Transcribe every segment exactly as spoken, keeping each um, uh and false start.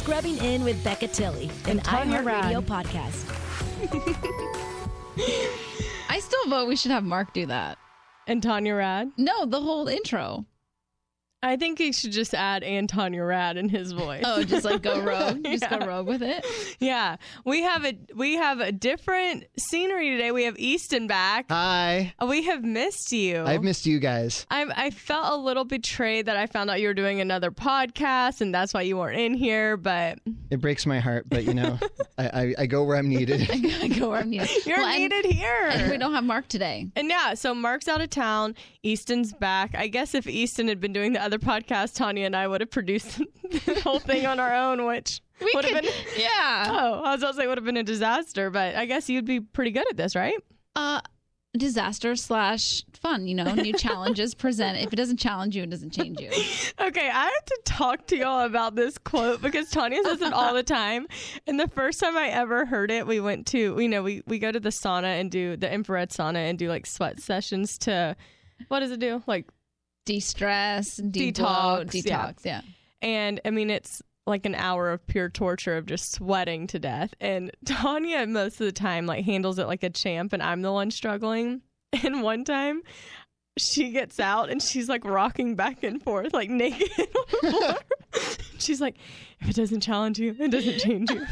Scrubbing In with Becca Tilley, an iHeartRadio podcast. I still vote we should have Mark do that. And Tanya Rad? No, the whole intro. I think he should just add and Tanya Rad in his voice. Oh, just like go rogue, just yeah. go rogue with it. Yeah, we have a we have a different scenery today. We have Easton back. Hi. We have missed you. I've missed you guys. I I felt a little betrayed that I found out you were doing another podcast, and that's why you weren't in here. But it breaks my heart. But you know, I, I I go where I'm needed. I go where I'm needed. You're well, needed and, here. And we don't have Mark today. And yeah, so Mark's out of town. Easton's back. I guess if Easton had been doing the other podcast, Tanya and I would have produced the whole thing on our own, which we would have been, yeah. Oh, I was about to say it would have been a disaster, but I guess you'd be pretty good at this, right? Uh, disaster slash fun, you know, new challenges present. If it doesn't challenge you, it doesn't change you. Okay, I have to talk to y'all about this quote because Tanya says it all the time. And the first time I ever heard it, we went to, you know, we, we go to the sauna and do the infrared sauna and do like sweat sessions to, what does it do? Like, de-stress, de- detox, detox, yeah. yeah. And I mean, it's like an hour of pure torture of just sweating to death. And Tanya, most of the time, like handles it like a champ, and I'm the one struggling. And one time, she gets out and she's like rocking back and forth, like naked on the floor. She's like, if it doesn't challenge you, it doesn't change you.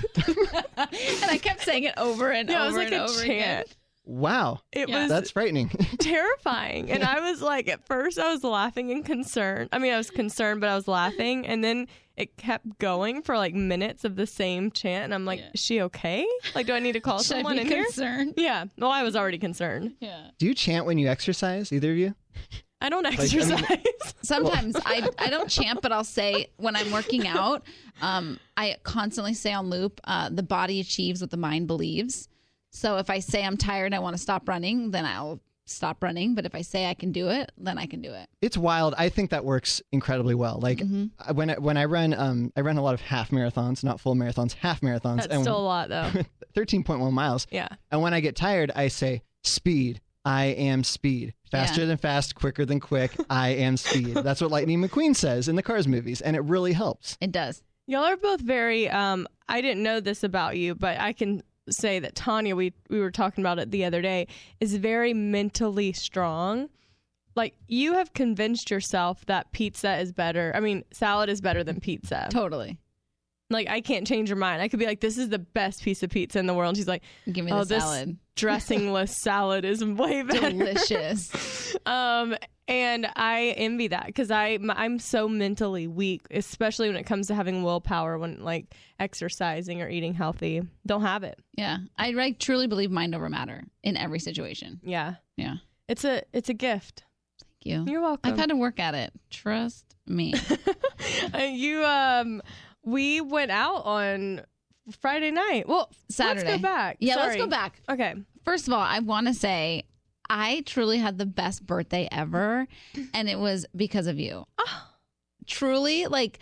And I kept saying it over and yeah, over it was like and a over chant. again. Wow. It Yeah. was That's frightening. terrifying. And I was like, at first I was laughing and concerned. I mean, I was concerned, but I was laughing. And then it kept going for like minutes of the same chant. And I'm like, Yeah. is she okay? Like, do I need to call Should someone I be in concerned? here? Yeah. Well, I was already concerned. Yeah. Do you chant when you exercise, either of you? I don't I mean- exercise. Sometimes I, I don't chant, but I'll say when I'm working out, um, I constantly say on loop, uh, the body achieves what the mind believes. So if I say I'm tired and I want to stop running, then I'll stop running. But if I say I can do it, then I can do it. It's wild. I think that works incredibly well. Like Mm-hmm. when I, when I run, um, I run a lot of half marathons, not full marathons, half marathons. That's still a lot, though. thirteen point one miles. Yeah. And when I get tired, I say speed. I am speed. Faster Yeah. than fast, quicker than quick. I am speed. That's what Lightning McQueen says in the Cars movies, and it really helps. It does. Y'all are both very, um, I didn't know this about you, but I can say that Tanya, we, we were talking about it the other day, is very mentally strong. Like, you have convinced yourself that pizza is better. I mean, salad is better than pizza. Totally. Like, I can't change your mind. I could be like, this is the best piece of pizza in the world. And she's like, Give me oh, the this salad. dressingless salad is way better. Delicious. Um, and I envy that because I I'm so mentally weak, especially when it comes to having willpower. When like exercising or eating healthy, don't have it. Yeah. I like, truly believe mind over matter in every situation. Yeah, Yeah. it's a it's a gift. Thank you. You're welcome. I've had to work at it. Trust me. Uh, you um, we went out on Friday night. Well, Saturday. Let's go back. Yeah, let's Sorry. go back. Okay. First of all, I want to say I truly had the best birthday ever, and it was because of you. Oh. Truly, like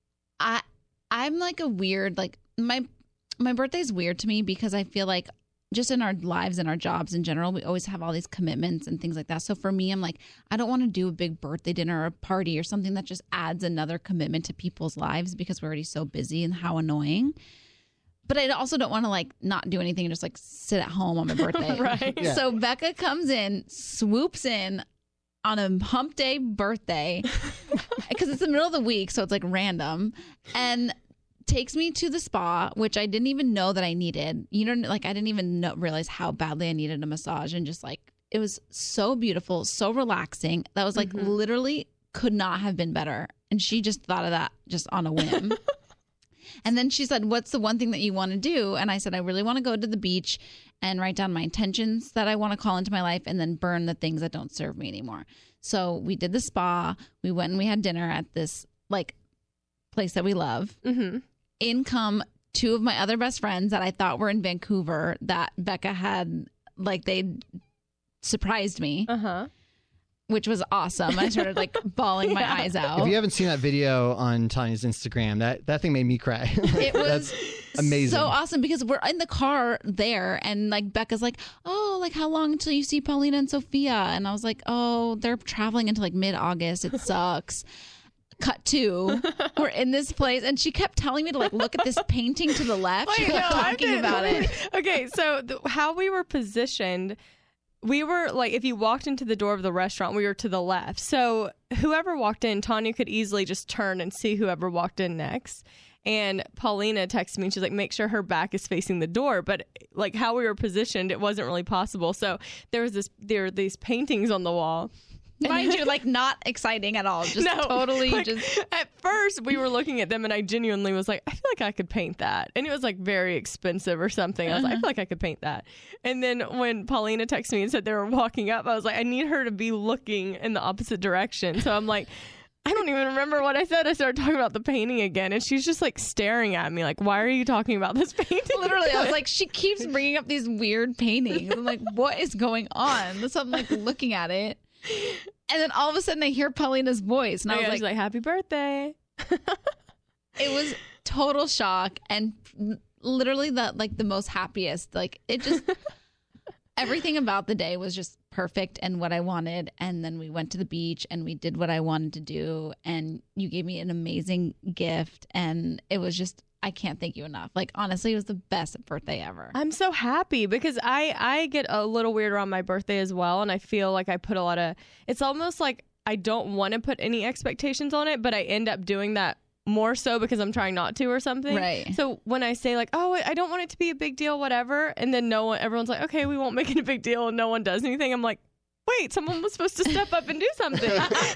I, I'm like a weird like my my birthday's weird to me because I feel like just in our lives and our jobs in general, we always have all these commitments and things like that. So for me, I'm like, I don't want to do a big birthday dinner or a party or something that just adds another commitment to people's lives because we're already so busy and how annoying. But I also don't want to like not do anything and just like sit at home on my birthday. Right. Yeah. So Becca comes in, swoops in on a hump day birthday because it's the middle of the week. So it's like random and takes me to the spa, which I didn't even know that I needed. You know, like I didn't even know, realize how badly I needed a massage and just like, it was so beautiful, so relaxing. That was like Mm-hmm. literally could not have been better. And she just thought of that just on a whim. And then she said, what's the one thing that you want to do? And I said, I really want to go to the beach and write down my intentions that I want to call into my life and then burn the things that don't serve me anymore. So we did the spa. We went and we had dinner at this like place that we love. Mm-hmm. In come two of my other best friends that I thought were in Vancouver that Becca had, like they surprised me, Uh huh. which was awesome. I started like bawling my Yeah. eyes out. If you haven't seen that video on Tanya's Instagram, that, that thing made me cry. It was That's amazing. so awesome because we're in the car there and like Becca's like, oh, like how long until you see Paulina and Sophia? And I was like, oh, they're traveling into like mid-August. It sucks. cut to, we're in this place, and she kept telling me to like look at this painting to the left. She Wait, kept no, I talking didn't. about it. Okay, so th- how we were positioned, we were like, if you walked into the door of the restaurant, we were to the left. So whoever walked in, Tanya could easily just turn and see whoever walked in next. And Paulina texted me and she's like, make sure her back is facing the door. But like how we were positioned, it wasn't really possible. So there was this, there were these paintings on the wall. Mind you, like not exciting at all. Just No, totally like, just. At first, we were looking at them, and I genuinely was like, I feel like I could paint that. And it was like very expensive or something. I was Uh-huh. like, I feel like I could paint that. And then when Paulina texted me and said they were walking up, I was like, I need her to be looking in the opposite direction. So I'm like, I don't even remember what I said. I started talking about the painting again, and she's just like staring at me, like, why are you talking about this painting? Literally, I was like, she keeps bringing up these weird paintings. I'm like, what is going on? So I'm like looking at it. And then all of a sudden I hear Paulina's voice. And I Oh, was yeah, like, she's like, happy birthday. it was total shock and literally the like the most happiest. Like it just everything about the day was just perfect and what I wanted. And then we went to the beach and we did what I wanted to do. And you gave me an amazing gift. And it was just, I can't thank you enough. Like, honestly, it was the best birthday ever. I'm so happy because I, I get a little weird around my birthday as well. And I feel like I put a lot of, it's almost like I don't want to put any expectations on it, but I end up doing that more so because I'm trying not to or something. Right. So when I say like, oh, I don't want it to be a big deal, whatever. And then no one, everyone's like, okay, we won't make it a big deal. And no one does anything. I'm like, wait, someone was supposed to step up and do something.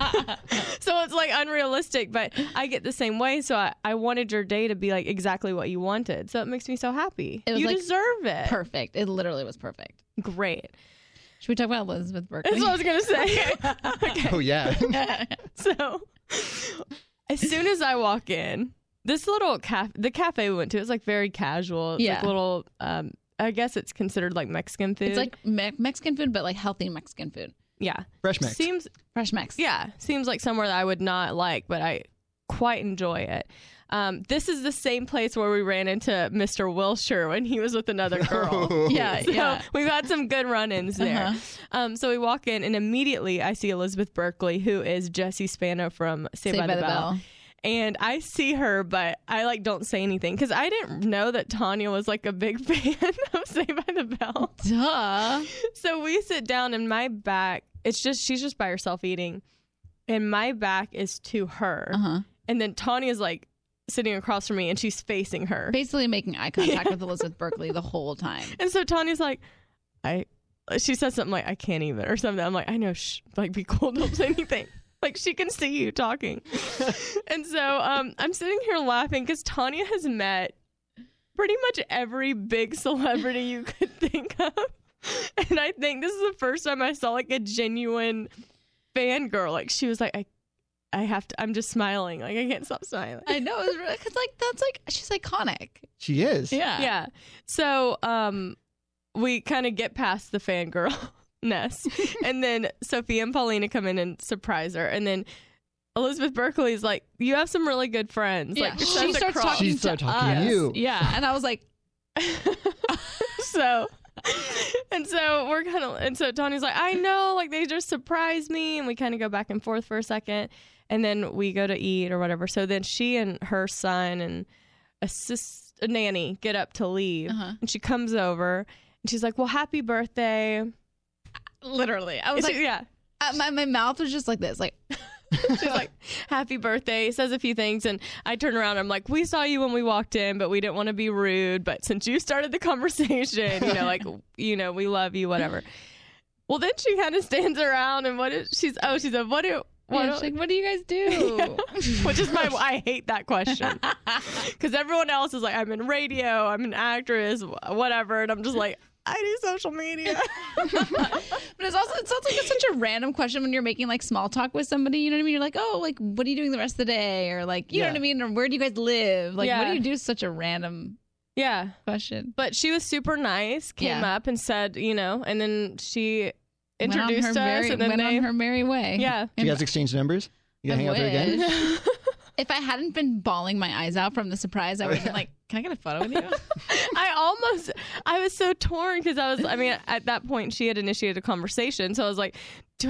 So it's like unrealistic, but I get the same way. So I, I wanted your day to be like exactly what you wanted. So it makes me so happy. It was you like deserve it. Perfect. It literally was perfect. Great. Should we talk about Elizabeth Berkley? That's what I was going to say. Okay. Oh, yeah. So as soon as I walk in, this little cafe, the cafe we went to, it's like very casual. It's Yeah. like little, um, I guess it's considered like Mexican food. It's like me- Mexican food, but like healthy Mexican food. yeah. Fresh mix. Seems, Fresh Mex. yeah, seems like somewhere that I would not like, but I quite enjoy it. Um, this is the same place where we ran into Mister Wilshire when he was with another girl. Yeah, So yeah. we've had some good run-ins there. Uh-huh. Um, so we walk in and immediately I see Elizabeth Berkley, who is Jessie Spano from Saved, by, the, Bell. And I see her, but I like don't say anything because I didn't know that Tanya was like a big fan of Saved by the Bell. Duh. So we sit down and my back, it's just, she's just by herself eating. And my back is to her. Uh-huh. And then Tanya's like sitting across from me and she's facing her. Basically making eye contact with Elizabeth Berkley the whole time. And so Tanya's like, I, she says something like, I can't even, or something. I'm like, I know, shh, like be cool, don't say anything. Like she can see you talking. And so um, I'm sitting here laughing because Tanya has met pretty much every big celebrity you could think of. And I think this is the first time I saw like a genuine fangirl. Like she was like, I I have to, I'm just smiling. Like I can't stop smiling. I know. It's really, cause like, that's like, she's iconic. She is. Yeah. Yeah. So um, we kind of get past the fangirl ness. And then Sophia and Paulina come in and surprise her. And then Elizabeth Berkley's like, you have some really good friends. Yeah. Like, She says starts across. talking She to started talking to us. you. Yeah. And I was like, So, and so we're kind of, and so Tony's like, I know, like they just surprised me. And we kind of go back and forth for a second. And then we go to eat or whatever. So then she and her son and a, sis, a nanny get up to leave. Uh-huh. And she comes over and she's like, well, happy birthday. literally, I was And like, she- yeah. uh, my, my mouth was just like this. Like, She's like, happy birthday, says a few things. And I turn around, I'm like, we saw you when we walked in, but we didn't want to be rude. But since you started the conversation, you know, like, you know, we love you, whatever. Well, then she kind of stands around and what is, she's, oh, she's like, what do, what, yeah, she's like, what do you guys do? which is my, I hate that question. Because everyone else is like, I'm in radio, I'm an actress, whatever. And I'm just like, I do social media. But it's also, it sounds like it's such a random question when you're making like small talk with somebody. You know what I mean? You're like, oh, like, what are you doing the rest of the day? Or like, you Yeah. know what I mean? Or where do you guys live? Like, what Yeah. do you do? Such a random Yeah. question. But she was super nice, came Yeah. up and said, you know, and then she Went on introduced her us merry- and then went they, on her merry way. yeah. Do you guys exchange numbers? You I gonna hang out there again? wish. If I hadn't been bawling my eyes out from the surprise, I would have been like, can I get a photo with you? I almost, I was so torn because I was, I mean, at that point she had initiated a conversation. So I was like, do I,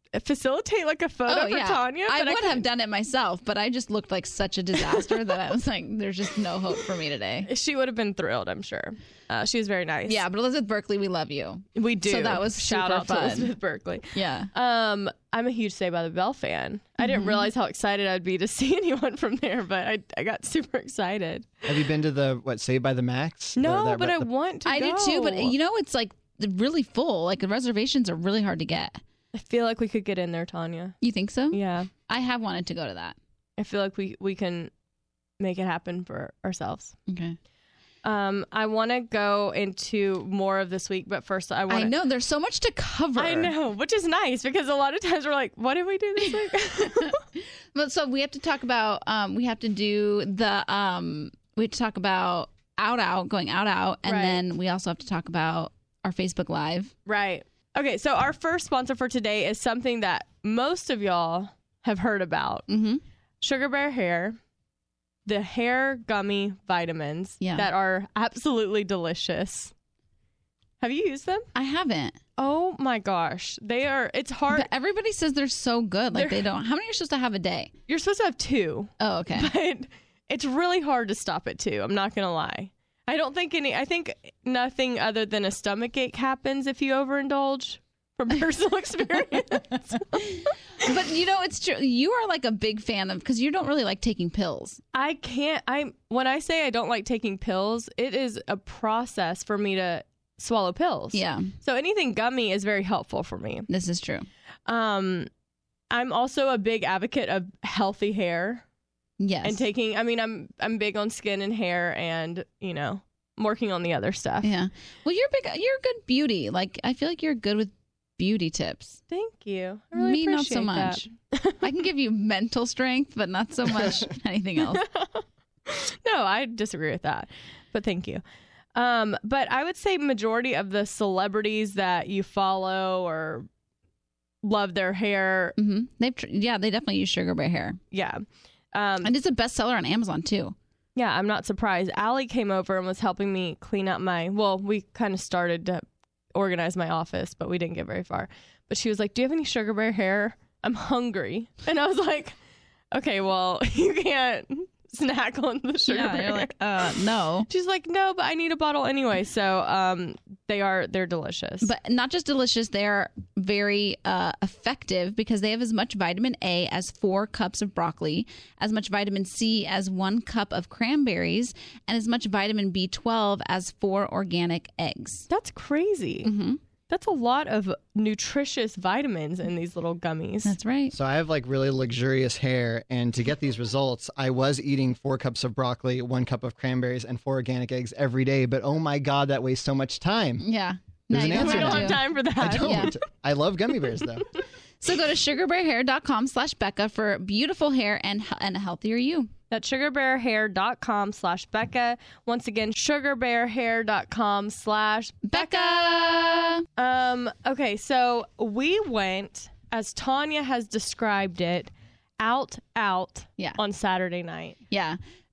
facilitate like a photo Oh, for yeah. Tanya? I But would couldn't. have done it myself, but I just looked like such a disaster that I was like, there's just no hope for me today. She would have been thrilled, I'm sure. Uh, she was very nice. Yeah, but Elizabeth Berkley, we love you. We do. So that was Shout super out fun. to Elizabeth Berkley. Yeah. Um, I'm a huge Saved by the Bell fan. I didn't Mm-hmm. realize how excited I'd be to see anyone from there, but I, I got super excited. Have you been to the what Saved by the Max? No, The- that but re- I the- want to I go. do too, but you know, it's like really full. Like the reservations are really hard to get. I feel like we could get in there, Tanya. You think so? Yeah. I have wanted to go to that. I feel like we, we can make it happen for ourselves. Okay. Um, I want to go into more of this week, but first I want I know there's so much to cover. I know, which is nice because a lot of times we're like, what did we do this week? But so we have to talk about um we have to do the um we have to talk about out out going out out and Right. then we also have to talk about our Facebook Live. Right. Okay, so our first sponsor for today is something that most of y'all have heard about. Mm-hmm. Sugar Bear Hair, the hair gummy vitamins Yeah. that are absolutely delicious. Have you used them? I haven't. Oh my gosh. They are, it's hard. But everybody says they're so good. Like They're- they don't. How many are you supposed to have a day? You're supposed to have two, Oh, okay. but it's really hard to stop at two. I'm not going to lie. I don't think any, I think nothing other than a stomach ache happens if you overindulge from personal experience. But you know, it's true. You are like a big fan of because you don't really like taking pills. I can't, I, when I say I don't like taking pills, it is a process for me to swallow pills. Yeah, So anything gummy is very helpful for me. this is true. Um, I'm also a big advocate of healthy hair Yes. and taking, I mean, I'm, I'm big on skin and hair and, you know, I'm working on the other stuff. Yeah. Well, you're big. You're good beauty. Like I feel like you're good with beauty tips. Thank you. I really Me, not so appreciate much. that. I can give you mental strength, but not so much anything else. No, I disagree with that, but thank you. Um, but I would say majority of the celebrities that you follow or love their hair, hmm They've, tr- yeah, they definitely use Sugar Bear hair, yeah. Um, and it's a bestseller on Amazon too. yeah, I'm not surprised. Allie came over and was helping me clean up my, well, we kind of started to organize my office, but we didn't get very far. But she was like, do you have any Sugar Bear hair? I'm hungry. And I was like, okay, well, you can't snack on the Sugar yeah, Bear you're hair. like, uh, no. She's like, no, but I need a bottle anyway. So um, they are, they're delicious. But not just delicious, they're very uh, effective because they have as much vitamin A as four cups of broccoli, as much vitamin C as one cup of cranberries, and as much vitamin B twelve as four organic eggs. that's crazy. hmm That's a lot of nutritious vitamins in these little gummies. That's right. So I have like really luxurious hair, and to get these results, I was eating four cups of broccoli, one cup of cranberries, and four organic eggs every day. But oh my god, that wastes so much time. Yeah. There's an you answer we don't to have that. time for that. I don't. Yeah. I love gummy bears though. So go to sugarbearhair.com slash Becca for beautiful hair and and a healthier you. That's sugarbearhair.com slash Becca. Once again, sugarbearhair.com slash Becca. Um, okay, so we went, as Tanya has described it, out, out Yeah. on Saturday night. Yeah.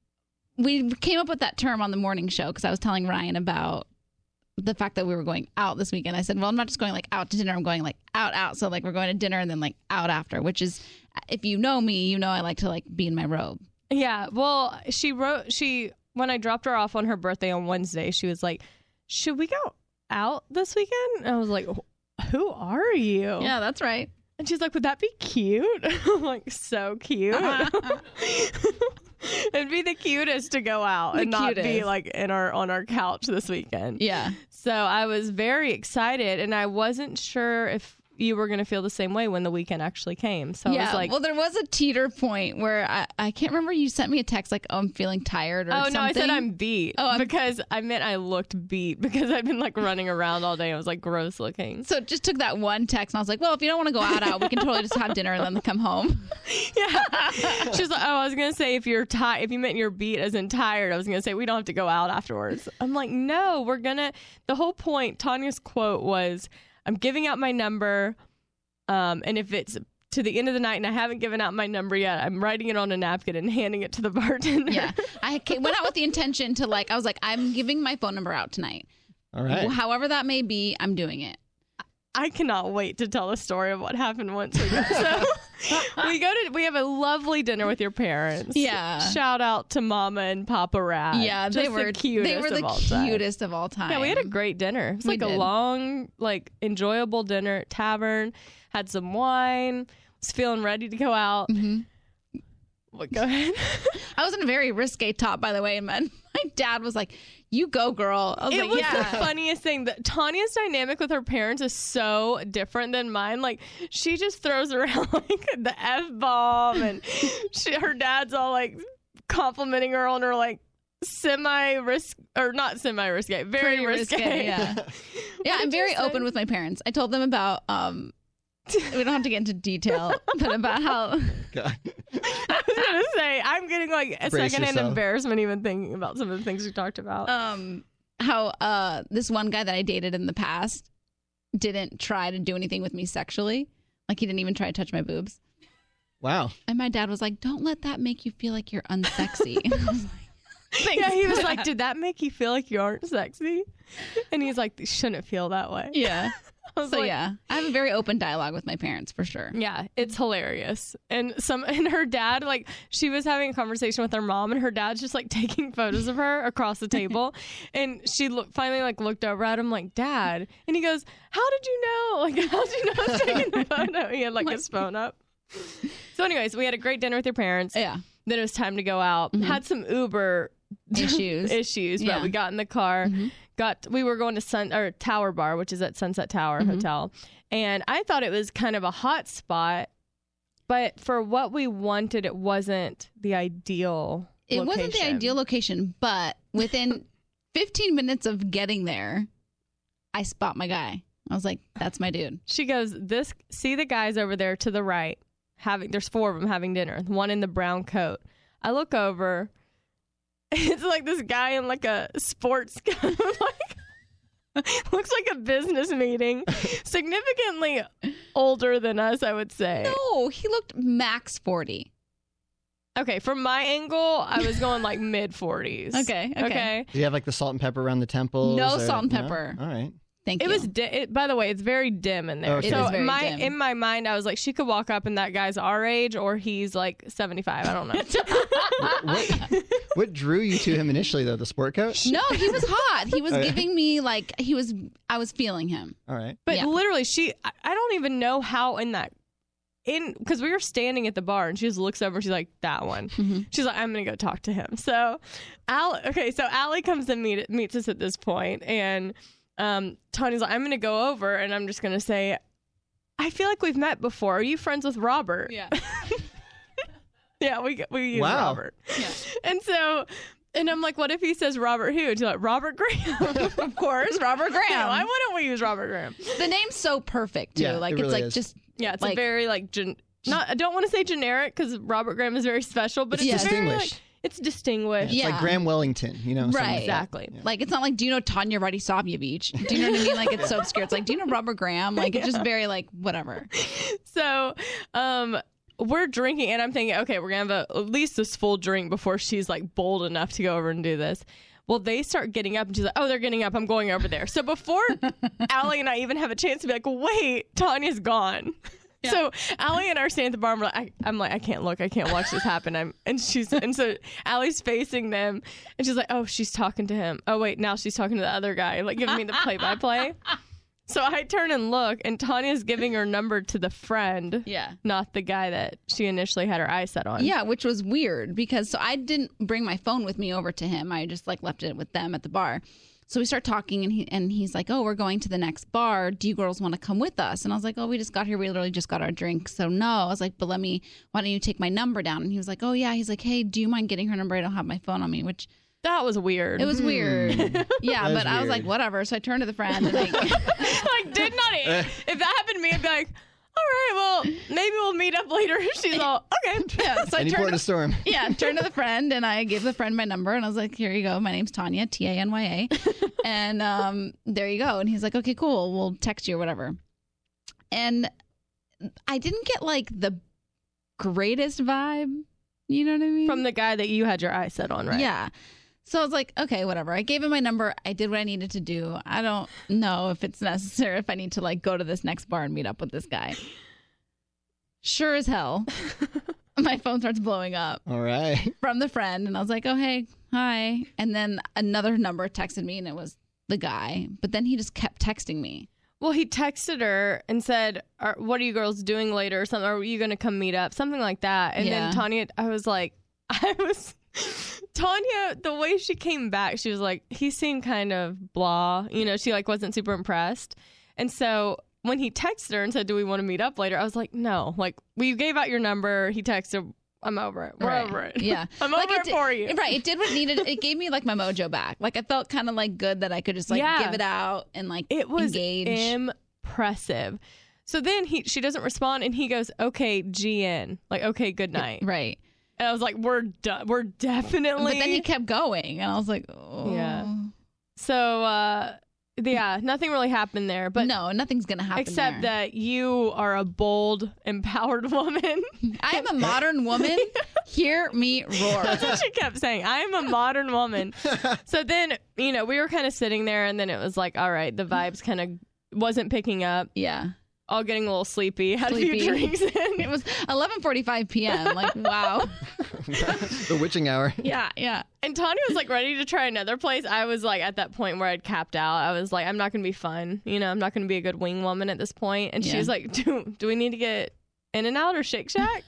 We came up with that term on the morning show because I was telling Ryan about the fact that we were going out this weekend. I said, well, I'm not just going like out to dinner. I'm going like out, out. So like we're going to dinner and then like out after, which is, if you know me, you know I like to like be in my robe. Yeah, well, she wrote, she, when I dropped her off on her birthday on Wednesday, she was like, should we go out this weekend? And I was like, who are you? Yeah, that's right. And she's like, would that be cute? I'm like, so cute. It'd be the cutest to go out The and not be cutest. like in our on our couch this weekend. Yeah. So I was very excited, and I wasn't sure if you were going to feel the same way when the weekend actually came. So yeah. I was like, well, there was a teeter point where I, I can't remember. You sent me a text like, oh, I'm feeling tired or oh something. no, I said I'm beat. Oh, I'm- because I meant I looked beat because I'd been like running around all day. I was like gross looking. So it just took that one text, and I was like, well, if you don't want to go out, out, we can totally just have dinner and then come home. Yeah. She was like, oh, I was going to say if you're tired, if you meant you're beat as in tired, I was going to say we don't have to go out afterwards. I'm like, no, we're going to, the whole point, Tanya's quote was, I'm giving out my number. Um, and if it's to the end of the night and I haven't given out my number yet, I'm writing it on a napkin and handing it to the bartender. Yeah. I ca- went out with the intention to like, I was like, I'm giving my phone number out tonight. All right. However that may be, I'm doing it. I cannot wait to tell the story of what happened once we go. So we go to, we have a lovely dinner with your parents. Yeah. Shout out to Mama and Papa Rad. Yeah, they Just were the cutest They were the of all time. cutest of all time. Yeah, we had a great dinner. It was We like did. a long, like enjoyable dinner at Tavern. Had some wine. Was feeling ready to go out. Mm-hmm. What, go ahead. I was in a very risque top, by the way, and my, my dad was like, "You go, girl." I was It like, was "Yeah." the funniest thing. That Tanya's dynamic with her parents is so different than mine. Like, she just throws around like the F bomb, and she, her dad's all like complimenting her on her like semi risk or not semi risque, very Pretty risque. risque, yeah. Yeah, I'm did you very say? open with my parents. I told them about um we don't have to get into detail, but about how God. I was gonna say I'm getting like a Brace secondhand yourself. embarrassment even thinking about some of the things we talked about. um how uh this one guy that I dated in the past didn't try to do anything with me sexually. Like he didn't even try to touch my boobs. Wow. And my dad was like, "Don't let that make you feel like you're unsexy." And I was like, "Thanks, Yeah, he was Dad." like, "Did that make you feel like you aren't sexy?" And he's like, "You shouldn't feel that way." Yeah. I was So like, yeah, I have a very open dialogue with my parents for sure. Yeah, it's hilarious. And some and her dad, like she was having a conversation with her mom, and her dad's just like taking photos of her across the table. And she look, finally like looked over at him like, "Dad," and he goes, "How did you know? Like, how did you know I was taking the photo?" He had like his phone up. So, anyways, we had a great dinner with your parents. Yeah. Then it was time to go out. Mhm. Had some Uber Issues. issues, but Yeah. we got in the car. Mhm. Got we were going to Sun or Tower Bar, which is at Sunset Tower Mhm. Hotel, and I thought it was kind of a hot spot, but for what we wanted, it wasn't the ideal. It wasn't the location. ideal location, but within fifteen minutes of getting there, I spot my guy. I was like, "That's my dude." She goes, "This see the guys over there to the right having. There's four of them having dinner. One in the brown coat. I look over." It's like this guy in like a sports kind of like looks like a business meeting, significantly older than us, I would say. No, he looked max forty. Okay, from my angle, I was going like mid forties. Okay, okay. Okay. Do you have like the salt and pepper around the temples? No or- salt and pepper. All right. Thank It you. was, di- it, by the way, it's very dim in there. Okay. It so is very my dim. in my mind, I was like, she could walk up and that guy's our age or he's like seventy-five. I don't know. What, what drew you to him initially, though? The sport coat? No, he was hot. He was Okay. giving me like he was. I was feeling him. All right. But Yeah. literally, she, I, I don't even know how in that, in, because we were standing at the bar and she just looks over and she's like, that one. Mhm. She's like, I'm going to go talk to him. So, Al, okay, so Allie comes and meet, meets us at this point, and um, Tanya's like, I'm going to go over and I'm just going to say, I feel like we've met before. Are you friends with Robert? Yeah. Yeah, we we use Wow. Robert. Yeah. And so, and I'm like, what if he says Robert who? And she's like, Robert Graham. Of course, Robert Graham. Yeah, why wouldn't we use Robert Graham? The name's so perfect too. Yeah, like it it's really like is. just Yeah, it's a Like- very like gen- not. I don't want to say generic because Robert Graham is very special, but It's it's, very distinguished. like it's distinguished. It's Yeah. like Graham Wellington, you know? something Right. like that. Exactly. Yeah. like it's not like, do you know Tanya Radisavljevic? Do you know what I mean? Like it's so obscure. It's like, do you know Robert Graham? Like it's just very like whatever. So, um, we're drinking, and I'm thinking, okay, we're gonna have a, at least this full drink before she's like bold enough to go over and do this. Well, they start getting up, and she's like, "Oh, they're getting up. I'm going over there." So before Allie and I even have a chance to be like, "Wait, Tanya's gone." Yeah. So Allie and I are standing at the bar. And we're like, I, I'm like, I can't look. I can't watch this happen. I'm and she's and so Allie's facing them, and she's like, "Oh, she's talking to him. Oh, wait, now she's talking to the other guy, like giving me the play-by-play." So I turn and look, and Tanya's giving her number to the friend, Yeah. not the guy that she initially had her eyes set on. Yeah, which was weird because so I didn't bring my phone with me over to him. I just like left it with them at the bar. So we start talking and he and he's like, "Oh, we're going to the next bar. Do you girls want to come with us?" And I was like, "Oh, we just got here. We literally just got our drink. So no." I was like, "But let me, why don't you take my number down?" And he was like, "Oh yeah." He's like, "Hey, do you mind getting her number? I don't have my phone on me," which That was weird. it was weird. Yeah, That is but I was like, weird. whatever. So I turned to the friend and like, like, did not. If that happened to me, I'd be like, all right, well, maybe we'll meet up later. She's all, okay. yeah. So I Any turned port of storm. yeah, turned to the friend and I gave the friend my number and I was like, "Here you go. My name's Tanya, T A N Y A." And um, there you go. And he's like, "Okay, cool. We'll text you or whatever." And I didn't get like the greatest vibe. You know what I mean? From the guy that you had your eyes set on, right? Yeah. So I was like, okay, whatever. I gave him my number. I did what I needed to do. I don't know if it's necessary, if I need to like go to this next bar and meet up with this guy. Sure as hell, my phone starts blowing up. All right. From the friend. And I was like, oh, hey, hi. And then another number texted me and it was the guy. But then he just kept texting me. Well, he texted her and said, are, what are you girls doing later or something? Are you going to come meet up? Something like that. And Yeah. then Tanya, I was like, I was... Tanya, the way she came back, she was like, he seemed kind of blah. You know, she like wasn't super impressed. And so when he texted her and said, do we want to meet up later? I was like, no. Like, well, you gave out your number. He texted, I'm over it. We're Right. over it. Yeah. I'm Like, over it it did- for you. Right. It did what needed. It gave me like my mojo back. Like I felt kind of like good that I could just like Yeah. give it out and like It was engage. impressive. So then he, she doesn't respond and he goes, okay, G N. Like, okay, good night. Right. And I was like, we're done. We're definitely. But then he kept going and I was like, oh. Yeah. So, uh, yeah, nothing really happened there. But no, nothing's going to happen except there. that you are a bold, empowered woman. I am a modern woman. Hear me roar. That's what she kept saying. I am a modern woman. So then, you know, we were kind of sitting there and then it was like, all right, the vibes kind of wasn't picking up. Yeah. All getting a little sleepy. Had Sleepy. a few drinks in. It was eleven forty-five p.m. Like, wow. The witching hour. Yeah, yeah. And Tanya was like ready to try another place. I was like at that point where I'd capped out. I was like, I'm not going to be fun. You know, I'm not going to be a good wing woman at this point. And she Yeah. was like, do, do we need to get In-N-Out or Shake Shack?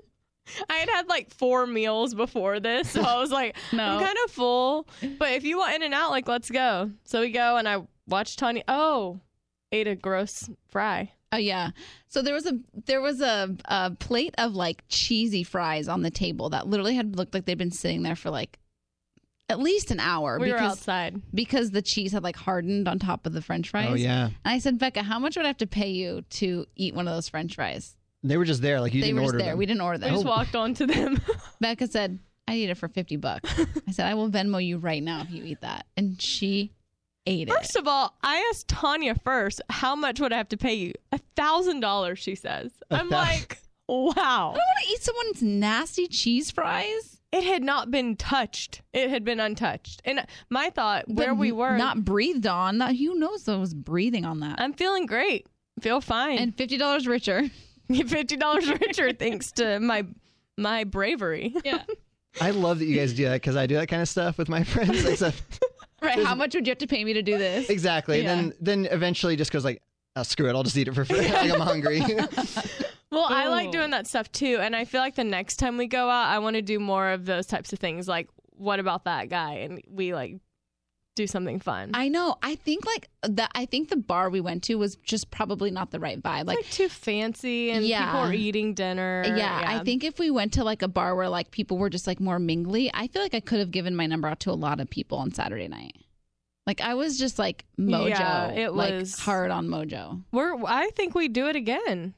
I had had like four meals before this. So I was like, No. I'm kind of full. But if you want In-N-Out, like, let's go. So we go and I watched Tanya. Oh, ate a gross fry. Oh yeah. So there was a there was a, a plate of like cheesy fries on the table that literally had looked like they'd been sitting there for like at least an hour We because were outside. because the cheese had like hardened on top of the French fries. Oh, yeah. And I said, Becca, how much would I have to pay you to eat one of those French fries? They were just there. Like, you they didn't were just order there. them. We didn't order We them. just walked on to them. Becca said, I eat it for fifty bucks. I said, I will Venmo you right now if you eat that. And she ate it. First of all, I asked Tanya first, how much would I have to pay you? A thousand dollars, she says. A I'm thou- like, wow. I don't want to eat someone's nasty cheese fries. It had not been touched. It had been untouched. And my thought, where But we were, Not breathed on. Not, who knows that was breathing on that. I'm feeling great. Feel fine. And fifty dollars richer. fifty dollars richer thanks to my my bravery. Yeah. I love that you guys do that because I do that kind of stuff with my friends. Except Right. How much would you have to pay me to do this? exactly. Yeah. Then then eventually just goes like, oh, screw it. I'll just eat it for free. Like I'm hungry. Well, I like Ooh. doing that stuff too. And I feel like the next time we go out, I want to do more of those types of things. Like, what about that guy? And we like do something fun. I know. I think like that. I think the bar we went to was just probably not the right vibe. It's Like, like too fancy and Yeah. people are eating dinner. yeah, I think if we went to like a bar where like people were just like more mingly, I feel like I could have given my number out to a lot of people on Saturday night. Like I was just like mojo. Yeah, it like, was- hard on mojo we're I think we do it again.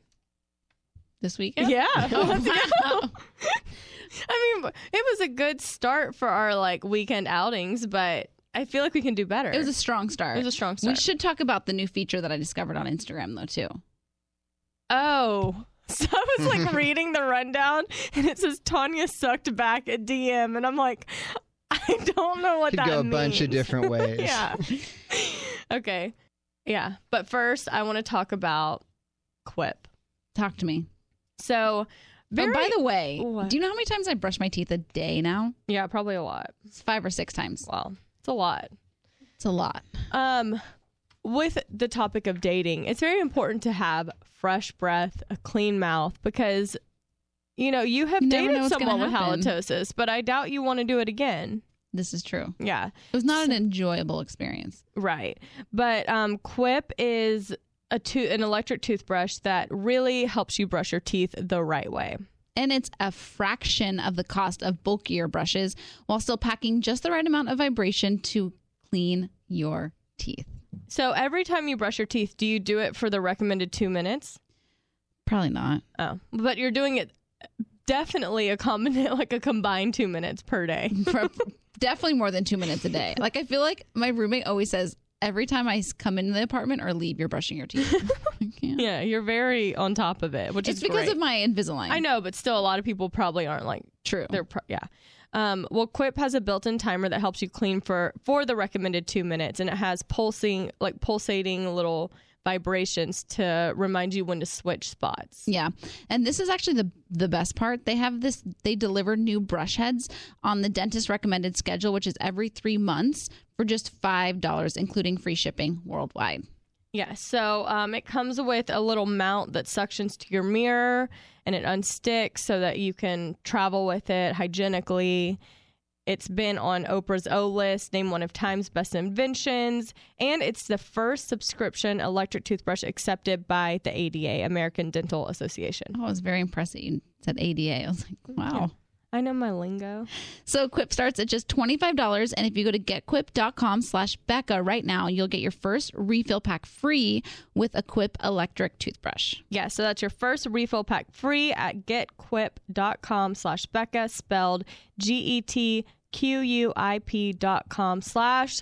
this weekend. Yeah. Oh, Let's wow. go. I mean, it was a good start for our like weekend outings, but I feel like we can do better. It was a strong start. It was a strong We start. should talk about the new feature that I discovered on Instagram though too. Oh. So I was like reading the rundown and it says Tanya sucked back at D M and I'm like, I don't know what Could that go a means. bunch of different ways. Yeah. Okay. Yeah. But first I want to talk about Quip. Talk to me. So very, oh, by the way, What? do you know how many times I brush my teeth a day now? yeah, probably a lot. It's five or six times. Wow. It's a lot. It's a lot. Um, with the topic of dating, it's very important to have fresh breath, a clean mouth, because, you know, you have You never know dated what's someone gonna with happen. halitosis, but I doubt you want to do it again. This is true. Yeah, It was not an enjoyable experience. right. But um, Quip is a to- an electric toothbrush that really helps you brush your teeth the right way. And it's a fraction of the cost of bulkier brushes while still packing just the right amount of vibration to clean your teeth. So every time you brush your teeth, do you do it for the recommended two minutes? Probably not. Oh, but you're doing it definitely a combination, like a combined two minutes per day. For definitely more than two minutes a day. Like I feel like my roommate always says, every time I come into the apartment or leave, you're brushing your teeth. I can't. Yeah, you're very on top of it, which It's is because great. of my Invisalign. I know, but still, a lot of people probably aren't like True. they're pro- yeah. Um, well, Quip has a built-in timer that helps you clean for, for the recommended two minutes, and it has pulsing, like pulsating little vibrations to remind you when to switch spots. Yeah. And this is actually the the best part. They have this, they deliver new brush heads on the dentist recommended schedule, which is every three months for just five dollars, including free shipping worldwide. Yeah, so um, it comes with a little mount that suctions to your mirror and it unsticks so that you can travel with it hygienically. It's been on Oprah's O List, named one of Time's best inventions, and it's the first subscription electric toothbrush accepted by the A D A, American Dental Association. Oh, I was very impressed that you said A D A. I was like, wow. I know my lingo. So Quip starts at just twenty-five dollars, and if you go to getquip.com slash Becca right now, you'll get your first refill pack free with a Quip electric toothbrush. Yeah, so that's your first refill pack free at getquip.com slash Becca, spelled G E T Q U I P dot com slash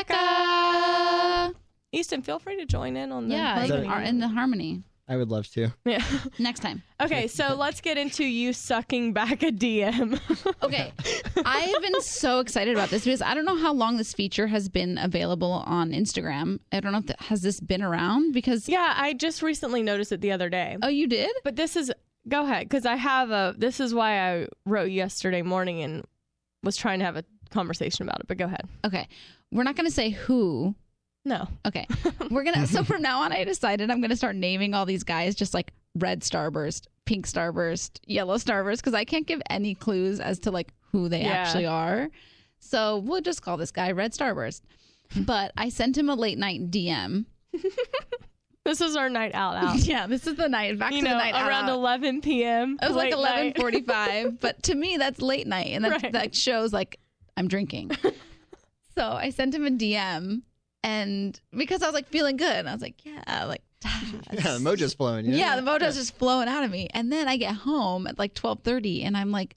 Becca. Easton, feel free to join in on the Yeah, harmony. are in the harmony. I would love to. Yeah. Next time. Okay, so let's get into you sucking back a D M. Okay. I have been so excited about this because I don't know how long this feature has been available on Instagram. I don't know if that, has this been around because Yeah, I just recently noticed it the other day. Oh, you did? But this is, go ahead, because I have a, this is why I wrote yesterday morning and was trying to have a conversation about it, but go ahead. Okay. We're not going to say who. No. Okay. We're going to, so from now on, I decided I'm going to start naming all these guys just like red starburst, pink starburst, yellow starburst, because I can't give any clues as to like who they Yeah. actually are. So we'll just call this guy Red Starburst. But I sent him a late night D M. This is our night out out. Yeah, this is the night, back You to know, the night around out. eleven p.m. It was like late eleven night. forty-five, but to me, that's late night. And that, Right. that shows like I'm drinking. So I sent him a D M. And because I was like feeling good, and I was like, yeah, like, Yeah, the mojo's flowing. Yeah, yeah, the mojo's just flowing out of me. And then I get home at like twelve thirty, and I'm like,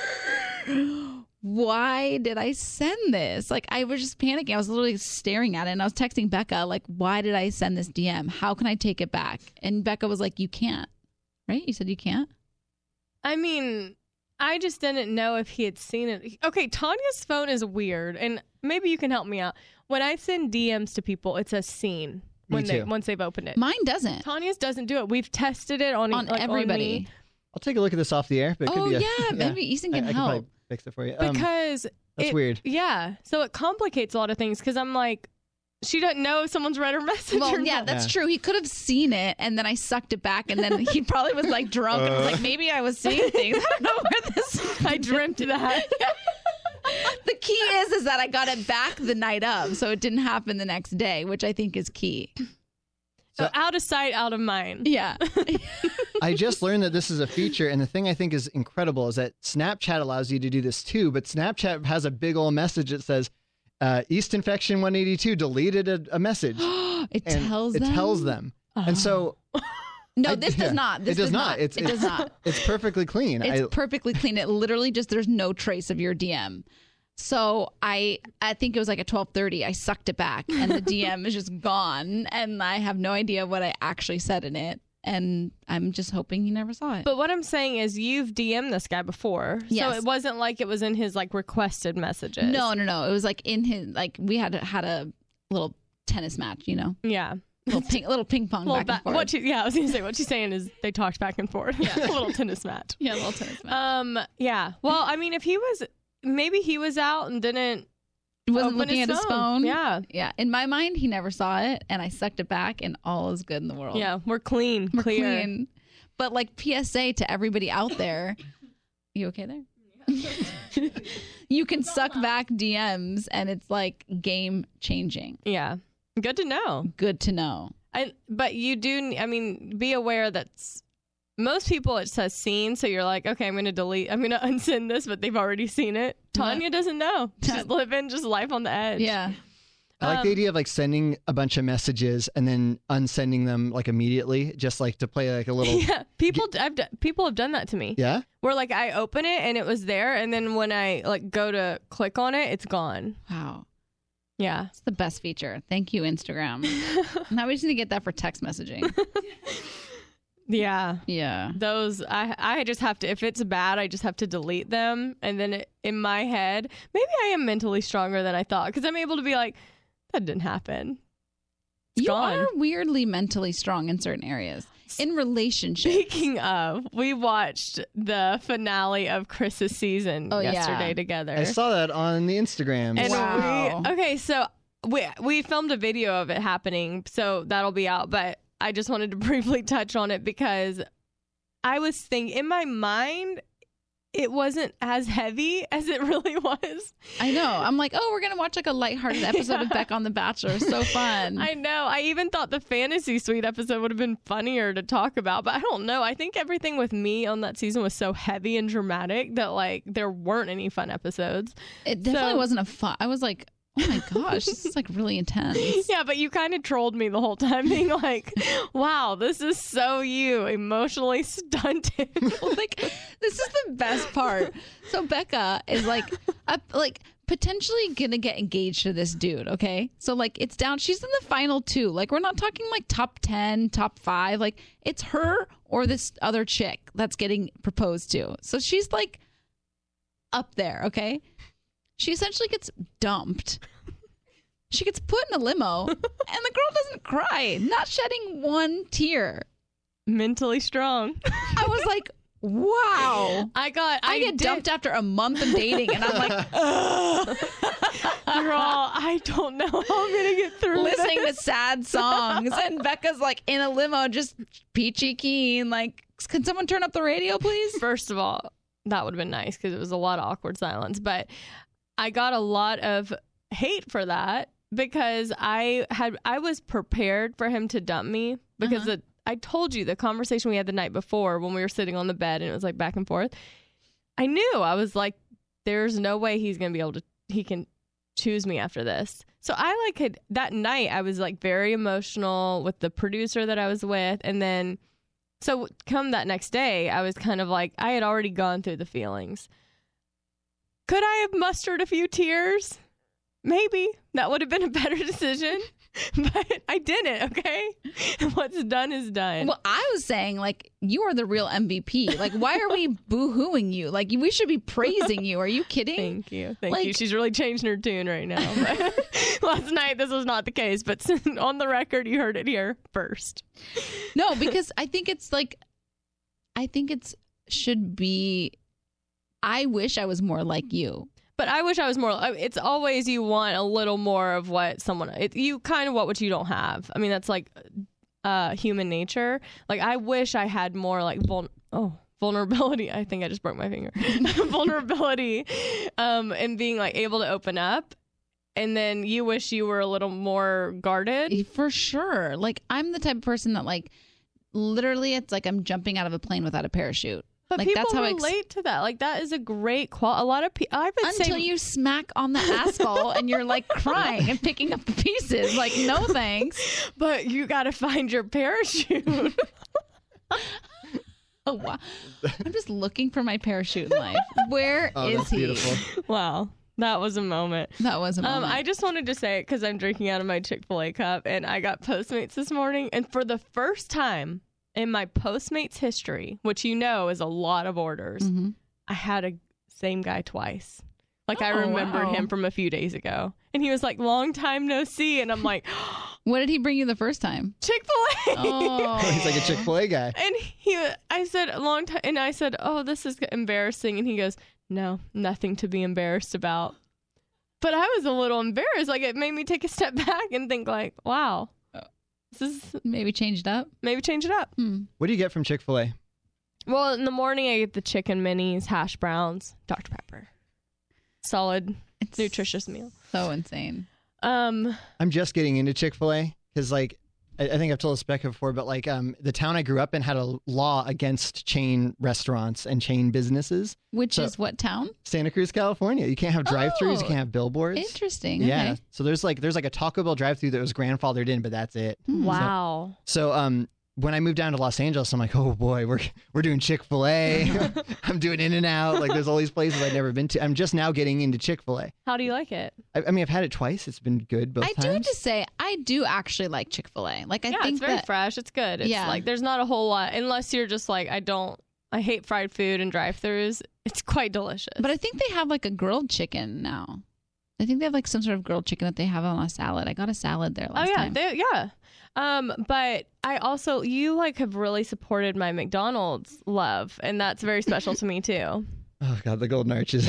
why did I send this? Like, I was just panicking. I was literally staring at it, and I was texting Becca, like, why did I send this D M? How can I take it back? And Becca was like, you can't. Right? You said you can't? I mean, I just didn't know if he had seen it. Okay, Tanya's phone is weird, and maybe you can help me out. When I send D Ms to people, it says seen when Me they too. once they've opened it. Mine doesn't. Tanya's doesn't do it. We've tested it on On like, everybody. on me I'll take a look at this off the air. But it Oh, could be a, yeah. Maybe Easton I, can I can help. probably fix it for you. Um, because that's it- weird. Yeah, so it complicates a lot of things because I'm like, she doesn't know if someone's read her message. Well, or yeah, not. that's Yeah. true. He could have seen it, and then I sucked it back, and then he probably was like drunk and was like, maybe I was seeing things. I don't know where this. I dreamt that. The key is, is that I got it back the night of, so it didn't happen the next day, which I think is key. So out of sight, out of mind. Yeah. I just learned that this is a feature, and the thing I think is incredible is that Snapchat allows you to do this too, but Snapchat has a big old message that says, uh, East Infection one eighty-two deleted a, a message. It and tells it them. tells them. And so No, I- this yeah, does not. This it does not. It's, it it's, does not. It's perfectly clean. It's I, perfectly clean. It literally just there's no trace of your D M. So I I think it was like at twelve thirty. I sucked it back, and the D M is just gone, and I have no idea what I actually said in it. And I'm just hoping he never saw it. But what I'm saying is you've D M'd this guy before. Yes. So it wasn't like it was in his like requested messages. No, no, no. It was like in his like we had had a little tennis match, you know, Yeah. little ping, little ping pong Well, back ba- and forth. what she, yeah, I was gonna say what she's saying is they talked back and forth. Yeah. A little tennis match. yeah, little tennis match. Um. Yeah. Well, I mean, if he was, maybe he was out and didn't. Wasn't open looking his at his phone. phone. Yeah. yeah. In my mind, he never saw it, and I sucked it back, and all is good in the world. Yeah. We're clean. We're clear. clean. But like P S A to everybody out there, you okay there? You can suck back D Ms, and it's like game changing. Yeah. Good to know. Good to know. I, but you do. I mean, be aware that s- most people it says seen, so you're like, okay, I'm going to delete. I'm going to unsend this, but they've already seen it. Tanya doesn't know. She's living just life on the edge. Yeah. I like Um, the idea of like sending a bunch of messages and then unsending them like immediately, just like to play like a little. Yeah, people. I've d- people have done that to me. Yeah? Where like I open it and it was there, and then when I like go to click on it, it's gone. Wow. Yeah. It's the best feature. Thank you, Instagram. Now we just need to get that for text messaging. Yeah. Yeah. Those, I I just have to, if it's bad, I just have to delete them. And then it, in my head, maybe I am mentally stronger than I thought because I'm able to be like, that didn't happen. It's you gone. are weirdly mentally strong in certain areas. In relationships. Speaking of, we watched the finale of Chris's season Oh, yesterday yeah. together. I saw that on the Instagram. And Wow. we, okay, so we we filmed a video of it happening, so that'll be out. But I just wanted to briefly touch on it because I was thinking in my mind, it wasn't as heavy as it really was. I know. I'm like, oh, we're going to watch like a lighthearted episode Yeah. of Beck on the Bachelor. So fun. I know. I even thought the fantasy suite episode would have been funnier to talk about, but I don't know. I think everything with me on that season was so heavy and dramatic that like there weren't any fun episodes. It definitely So- wasn't a fun. I was like, oh my gosh, this is like really intense. Yeah, but you kind of trolled me the whole time, being like, wow, this is so you, emotionally stunted. Well, like, this is the best part. So Becca is like, a, like potentially gonna get engaged to this dude. Okay, so like it's down. She's in the final two. Like we're not talking like top ten, top five. Like it's her or this other chick that's getting proposed to. So she's like up there. Okay, she essentially gets dumped. She gets put in a limo, and the girl doesn't cry, not shedding one tear. Mentally strong. I was like, wow. I got, I, I, get did, dumped after a month of dating, and I'm like, ugh. Girl, I don't know how I'm going to get through listening to this. sad songs. And Becca's like in a limo, just peachy keen. Like, can someone turn up the radio, please? First of all, that would have been nice because it was a lot of awkward silence. But I got a lot of hate for that because I had I was prepared for him to dump me because Uh-huh. the, I told you the conversation we had the night before when we were sitting on the bed and it was like back and forth. I knew I was like, there's no way he's gonna be able to. He can choose me after this. So I like had that night. I was like very emotional with the producer that I was with, and then. So come that next day, I was kind of like, I had already gone through the feelings. Could I have mustered a few tears? Maybe. That would have been a better decision. But I didn't, okay? What's done is done. Well, I was saying, like, you are the real M V P. Like, why are we boo-hooing you? Like, we should be praising you. Are you kidding? Thank you. Thank Like- you. She's really changing her tune right now. But last night, this was not the case. But on the record, you heard it here first. No, because I think it's like, I think it's should be, I wish I was more like you. But I wish I was more. It's always you want a little more of what someone. It, you kind of want what you don't have. I mean, that's like uh, human nature. Like I wish I had more like vul- oh vulnerability. I think I just broke my finger. Vulnerability, um, and being like able to open up. And then you wish you were a little more guarded. For sure. Like, I'm the type of person that, like, literally, it's like I'm jumping out of a plane without a parachute. But like, people that's how I ex- relate to that. Like that is a great qual. A lot of people. I would until say you smack on the asphalt and you're like crying and picking up the pieces. Like, no thanks. but you got to find your parachute. Oh, wow. I'm just looking for my parachute in life. Where Oh, is that's he? beautiful. Wow, that was a moment. That was a Um, moment. I just wanted to say it because I'm drinking out of my Chick-fil-A cup, and I got Postmates this morning, and for the first time in my Postmates history, which you know is a lot of orders, Mhm. I had a same guy twice. Like I Oh, remembered wow. him from a few days ago, and he was like, "Long time no see," and I'm like, What did he bring you the first time? Chick-fil-A. Oh. He's like a Chick-fil-A guy. And he, I said a long time, and I said, "Oh, this is embarrassing," and he goes, "No, nothing to be embarrassed about." But I was a little embarrassed. Like it made me take a step back and think, like, "Wow, this is Maybe changed up. maybe change it up." Hmm. What do you get from Chick-fil-A? Well, in the morning I get the chicken minis, hash browns, Doctor Pepper, solid, It's nutritious meal. so insane. Um, I'm just getting into Chick-fil-A because, like, I, I think I've told this Becca before, but like, um, the town I grew up in had a law against chain restaurants and chain businesses. Which So- is what town? Santa Cruz, California. You can't have drive-throughs. Oh, You can't have billboards. Interesting. Yeah. Okay. So there's like there's like a Taco Bell drive-through that was grandfathered in, but that's it. Hmm. wow. So um, when I moved down to Los Angeles, I'm like, oh boy, we're we're doing Chick-fil-A. I'm doing In-N-Out. Like there's all these places I've never been to. I'm just now getting into Chick-fil-A. How do you like it? I, I mean, I've had it twice. It's been good both I times. do have to say, I do actually like Chick-fil-A. Like I yeah, think it's very that, fresh. It's good. It's Yeah. like there's not a whole lot unless you're just like I don't. I hate fried food and drive-thrus. It's quite delicious. but I think they have like a grilled chicken now. I think they have like some sort of grilled chicken that they have on a salad. I got a salad there last oh yeah, time. they, yeah. Um, but I also you like have really supported my McDonald's love, and that's very special to me too. Oh God, the golden arches.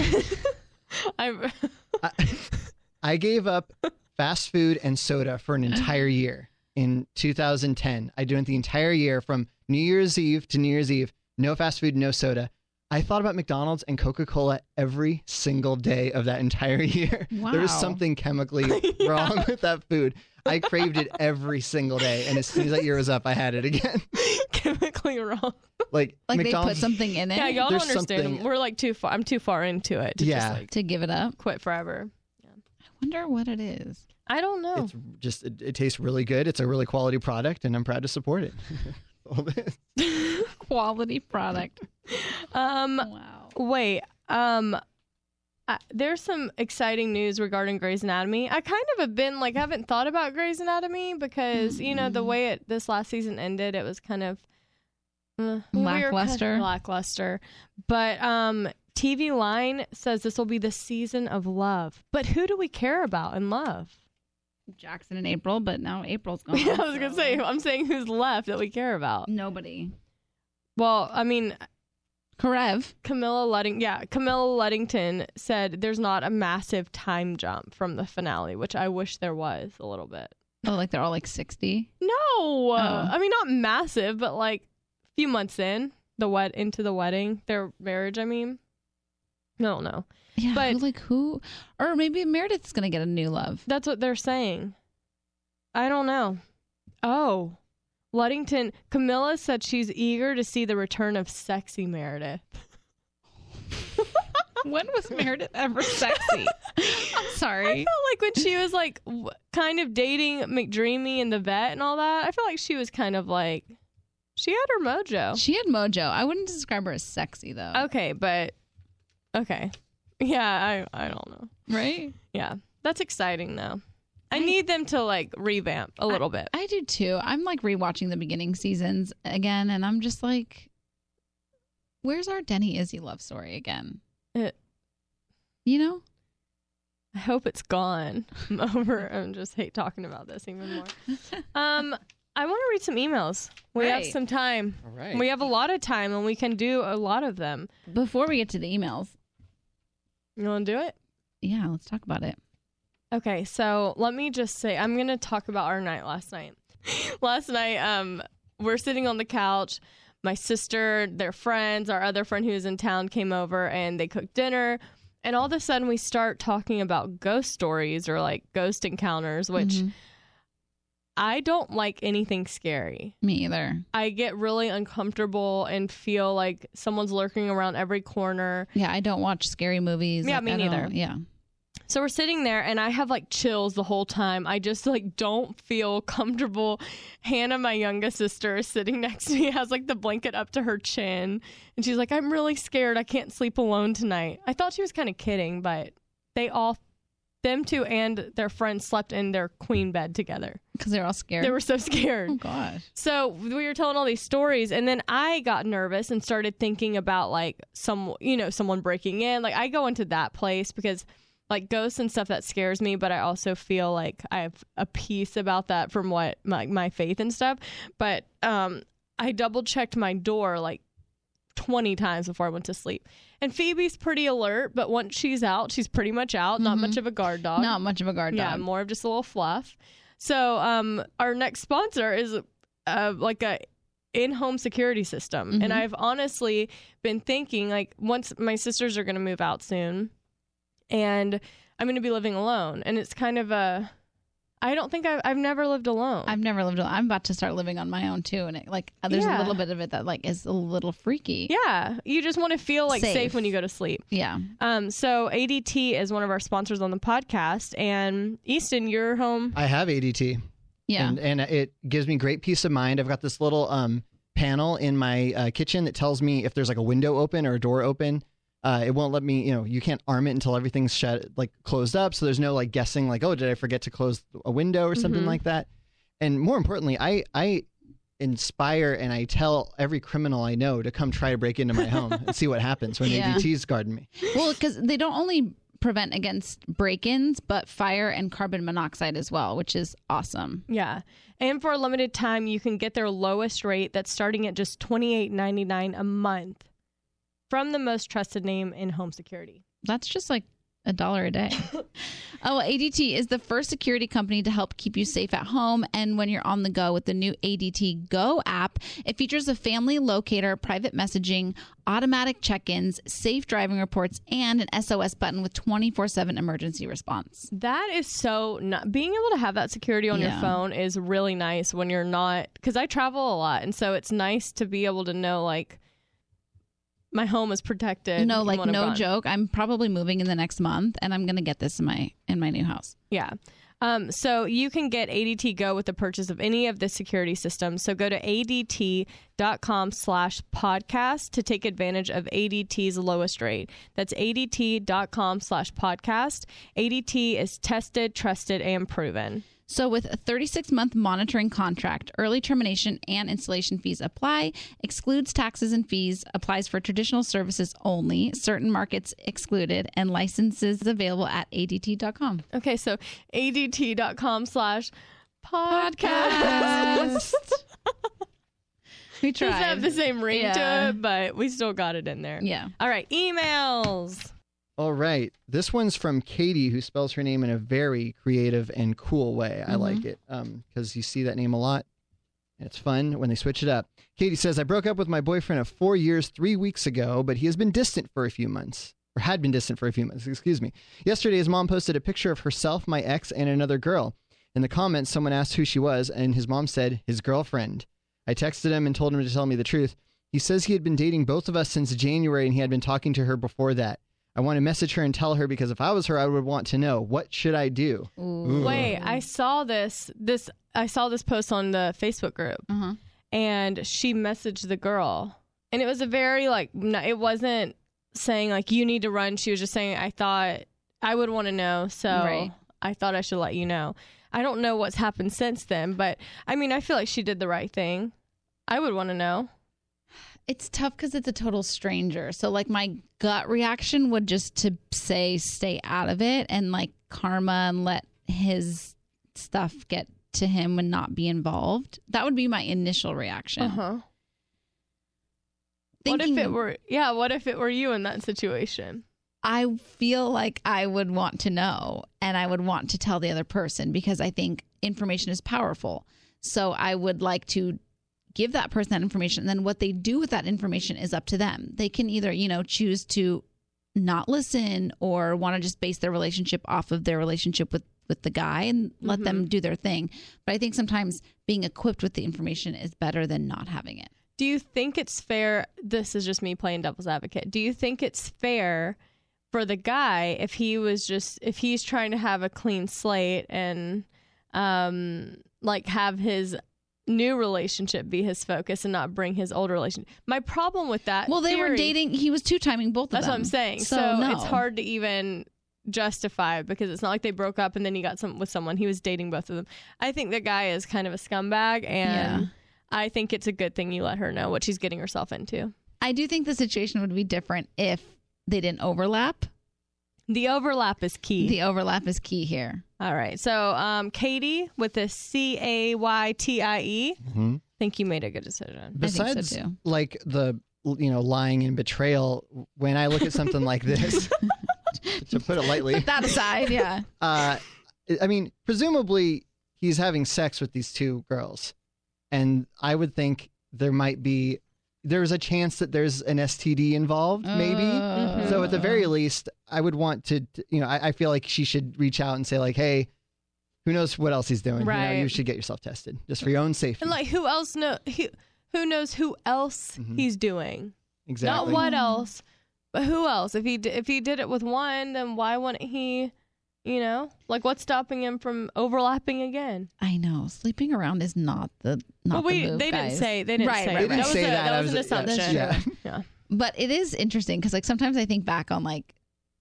I I, I gave up fast food and soda for an entire year in two thousand ten. I did it the entire year from New Year's Eve to New Year's Eve. No fast food, no soda. I thought about McDonald's and Coca-Cola every single day of that entire year. Wow. There was something chemically Yeah. wrong with that food. I craved it every single day, and as soon as that year was up, I had it again. chemically wrong. Like, like they McDonald's, put something in it Yeah, y'all don't There's understand. something- We're like too far. I'm too far into it to Yeah. just like to give it up. quit forever. I wonder what it is. I don't know. It's just it, it tastes really good. It's a really quality product, and I'm proud to support it. All this. Quality product. Um, Wow. wait. Um, uh, there's some exciting news regarding Grey's Anatomy. I kind of have been like, I haven't thought about Grey's Anatomy because you know the way it this last season ended, it was kind of uh, we were kind of Lackluster. lackluster. But um, T V Line says this will be the season of love. But who do we care about and love? Jackson and April, but now April's gone. I was gonna so- say, I'm saying who's left that we care about. nobody. Well, I mean, Karev. Camilla Ludding, yeah, Camilla Luddington said there's not a massive time jump from the finale, which I wish there was a little bit. Oh, like they're all like sixty. No, Oh. I mean not massive, but like a few months in the wed into the wedding, their marriage. I mean, I don't know. Yeah, But- who, like who? Or maybe Meredith's gonna get a new love. That's what they're saying. I don't know. Oh, Luddington. Camilla said she's eager to see the return of sexy Meredith. When was Meredith ever sexy? I'm I sorry. felt like when she was like w- kind of dating McDreamy and the vet and all that, I feel like she was kind of like, she had her mojo. She had mojo. I wouldn't describe her as sexy though. Okay, but okay. Yeah, I I don't know. Right? Yeah, that's exciting though. I, I- need them to like revamp a little bit. I do too. I'm like rewatching the beginning seasons again, and I'm just like, where's our Denny Izzy love story again? It- You know? I hope it's gone. I'm over. I just hate talking about this even more. Um, I want to read some emails. We have Right. some time. All right. We have a lot of time, and we can do a lot of them. Before we get to the emails, You want to do it? yeah, let's talk about it. Okay, so let me just say, I'm going to talk about our night last night. last night, um, we're sitting on the couch. My sister, their friends, our other friend who was in town came over and they cooked dinner. And all of a sudden we start talking about ghost stories or like ghost encounters, which Mhm. I don't like anything scary. Me either. I get really uncomfortable and feel like someone's lurking around every corner. Yeah, I don't watch scary movies. Yeah, Like, me I don't- neither. Yeah. So we're sitting there and I have like chills the whole time. I just like don't feel comfortable. Hannah, my youngest sister, is sitting next to me, has like the blanket up to her chin. And she's like, I'm really scared. I can't sleep alone tonight. I thought she was kind of kidding, but they all, them two and their friends slept in their queen bed together. Because they're all scared. They were so scared. Oh, gosh. So we were telling all these stories, and then I got nervous and started thinking about like some, you know, someone breaking in. Like I go into that place because like ghosts and stuff that scares me, but I also feel like I have a piece about that from what my my faith and stuff. But um, I double checked my door like twenty times before I went to sleep. And Phoebe's pretty alert, but once she's out, she's pretty much out. Not Mhm. much of a guard dog. Not much of a guard Yeah, dog. more of just a little fluff. So um, our next sponsor is uh, like a in-home security system. Mhm. And I've honestly been thinking, like, once my sisters are going to move out soon and I'm going to be living alone. And it's kind of a, I don't think I've, I've never lived alone. I've never lived alone. I'm about to start living on my own too, and it, like there's Yeah. a little bit of it that like is a little freaky. yeah, you just want to feel like safe. Safe. when you go to sleep. Yeah. Um, so A D T is one of our sponsors on the podcast. And Easton, you're home. I have A D T. Yeah. And, and it gives me great peace of mind. I've got this little um, panel in my uh, kitchen that tells me if there's like a window open or a door open. Uh, it won't let me, you know, you can't arm it until everything's shut, like closed up. So there's no like guessing like, oh, did I forget to close a window or something Mm-hmm. like that? And more importantly, I, I inspire and I tell every criminal I know to come try to break into my home and see what happens when Yeah. A D T's guarding me. Well, because they don't only prevent against break-ins, but fire and carbon monoxide as well, which is awesome. Yeah. And for a limited time, you can get their lowest rate that's starting at just twenty-eight ninety-nine a month from the most trusted name in home security. That's just like a dollar a day. Oh, well, A D T is the first security company to help keep you safe at home and when you're on the go with the new A D T Go app. It features a family locator, private messaging, automatic check-ins, safe driving reports, and an S O S button with twenty-four seven emergency response. That is so not being able to have that security on Yeah. your phone is really nice when you're not, because I travel a lot. And so it's nice to be able to know, like, my home is protected. No, even like when I'm no gone. joke. I'm probably moving in the next month, and I'm gonna get this in my in my new house. Yeah. Um, so you can get A D T Go with the purchase of any of the security systems. So go to adt.com slash podcast to take advantage of A D T's lowest rate. That's adt.com slash podcast. A D T is tested, trusted, and proven. So with a thirty-six month monitoring contract, early termination and installation fees apply, excludes taxes and fees, applies for traditional services only, certain markets excluded, and licenses available at A D T dot com. Okay, so adt.com slash podcast. Podcast. We Doesn't have the tried. same ring Yeah. to it, but we still got it in there. Yeah. All right, emails. All right. This one's from Katie, who spells her name in a very creative and cool way. I like it because you see that name a lot. And it's fun when they switch it up. Katie says, I broke up with my boyfriend of four years three weeks ago, but he has been distant for a few months. Or had been distant for a few months, excuse me. Yesterday, his mom posted a picture of herself, my ex, and another girl. In the comments, someone asked who she was, and his mom said, his girlfriend. I texted him and told him to tell me the truth. He says he had been dating both of us since January, and he had been talking to her before that. I want to message her and tell her because if I was her, I would want to know. What should I do? Ooh. Wait, I saw this. This I saw this post on the Facebook group, Uh-huh. and she messaged the girl, and it was a very like. No, it wasn't saying like you need to run. She was just saying I thought I would want to know, so Right. I thought I should let you know. I don't know what's happened since then, but I mean, I feel like she did the right thing. I would want to know. It's tough because it's a total stranger. So, like, my gut reaction would just to say stay out of it and, like, karma and let his stuff get to him and not be involved. That would be my initial reaction. Uh-huh. What if Thinking- it were? Yeah. What if it were you in that situation? I feel like I would want to know and I would want to tell the other person because I think information is powerful. So I would like to give that person that information. And then what they do with that information is up to them. They can either, you know, choose to not listen or want to just base their relationship off of their relationship with, with the guy and let Mm-hmm. them do their thing. But I think sometimes being equipped with the information is better than not having it. Do you think it's fair? This is just me playing devil's advocate. Do you think it's fair for the guy if he was just, if he's trying to have a clean slate and um, like have his new relationship be his focus and not bring his old relationship? My problem with that. Well, they were theory- dating. He was two-timing both of That's them. what I'm saying. So, So, no. it's hard to even justify because it's not like they broke up and then he got some with someone. He was dating both of them. I think the guy is kind of a scumbag, and Yeah. I think it's a good thing you let her know what she's getting herself into. I do think the situation would be different if they didn't overlap. The overlap is key. The overlap is key here. All right. So, um, Katie with the C A Y T I E. Mhm. I think you made a good decision. I think Besides, so, too. like the you know lying and betrayal, when I look at something like this, to put it lightly, Put that aside, yeah. uh, I mean, presumably he's having sex with these two girls, and I would think there might be there's a chance that there's an S T D involved, maybe. Uh, So at the very least, I would want to, you know, I, I feel like she should reach out and say like, hey, who knows what else he's doing? You know, Right. you should get yourself tested just for your own safety. And like, who else know? Who, who knows who else Mhm. he's doing? Exactly. Not what else, but who else? If he d- if he did it with one, then why wouldn't he You know, like what's stopping him from overlapping again? I know sleeping around is not the not well, we the move, they guys. didn't say they didn't Right, say right, that. right. That was, They a, didn't say that. that I was an was- assumption. that's- true. Yeah. But it is interesting because like sometimes I think back on like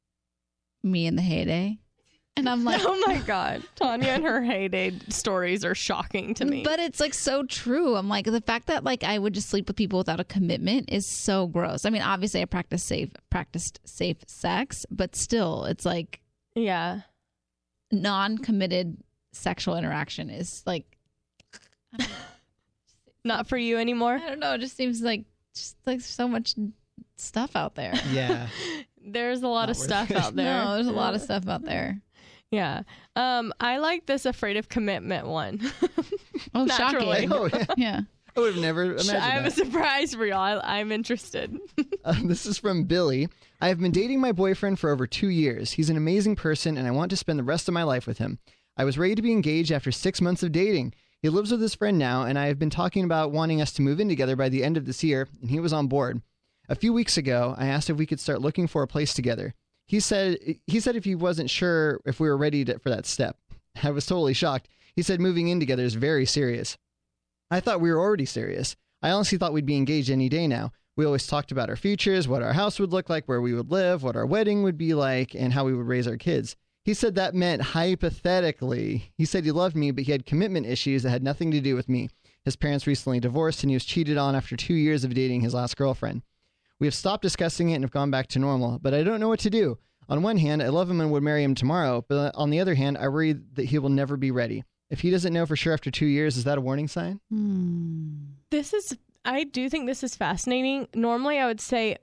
me in the heyday, and I'm like, Oh my God, Tanya and her heyday stories are shocking to me. but it's like so true. I'm like the fact that like I would just sleep with people without a commitment is so gross. I mean, obviously I practice safe practiced safe sex, but still, it's like yeah, non-committed sexual interaction is like I don't know. not for you anymore. I don't know. It just seems like just like so much stuff out there. Yeah. There's a lot Not of worth stuff it. out there. No, there's a lot of stuff out there. Yeah. Um, I like this afraid of commitment one. Oh, Naturally. shocking. Oh, yeah. Yeah. I would have never imagined I have that. a surprise for y'all. I, I'm interested. Uh, this is from Billy. I have been dating my boyfriend for over two years. He's an amazing person, and I want to spend the rest of my life with him. I was ready to be engaged after six months of dating. He lives with his friend now, and I have been talking about wanting us to move in together by the end of this year, and he was on board. A few weeks ago, I asked if we could start looking for a place together. He said he said if he wasn't sure if we were ready to, for that step. I was totally shocked. He said moving in together is very serious. I thought we were already serious. I honestly thought we'd be engaged any day now. We always talked about our futures, what our house would look like, where we would live, what our wedding would be like, and how we would raise our kids. He said that meant hypothetically. He said he loved me, but he had commitment issues that had nothing to do with me. His parents recently divorced, and he was cheated on after two years of dating his last girlfriend. We have stopped discussing it and have gone back to normal, but I don't know what to do. On one hand, I love him and would marry him tomorrow, but on the other hand, I worry that he will never be ready. If he doesn't know for sure after two years, is that a warning sign? Hmm. This is, I do think this is fascinating. Normally, I would say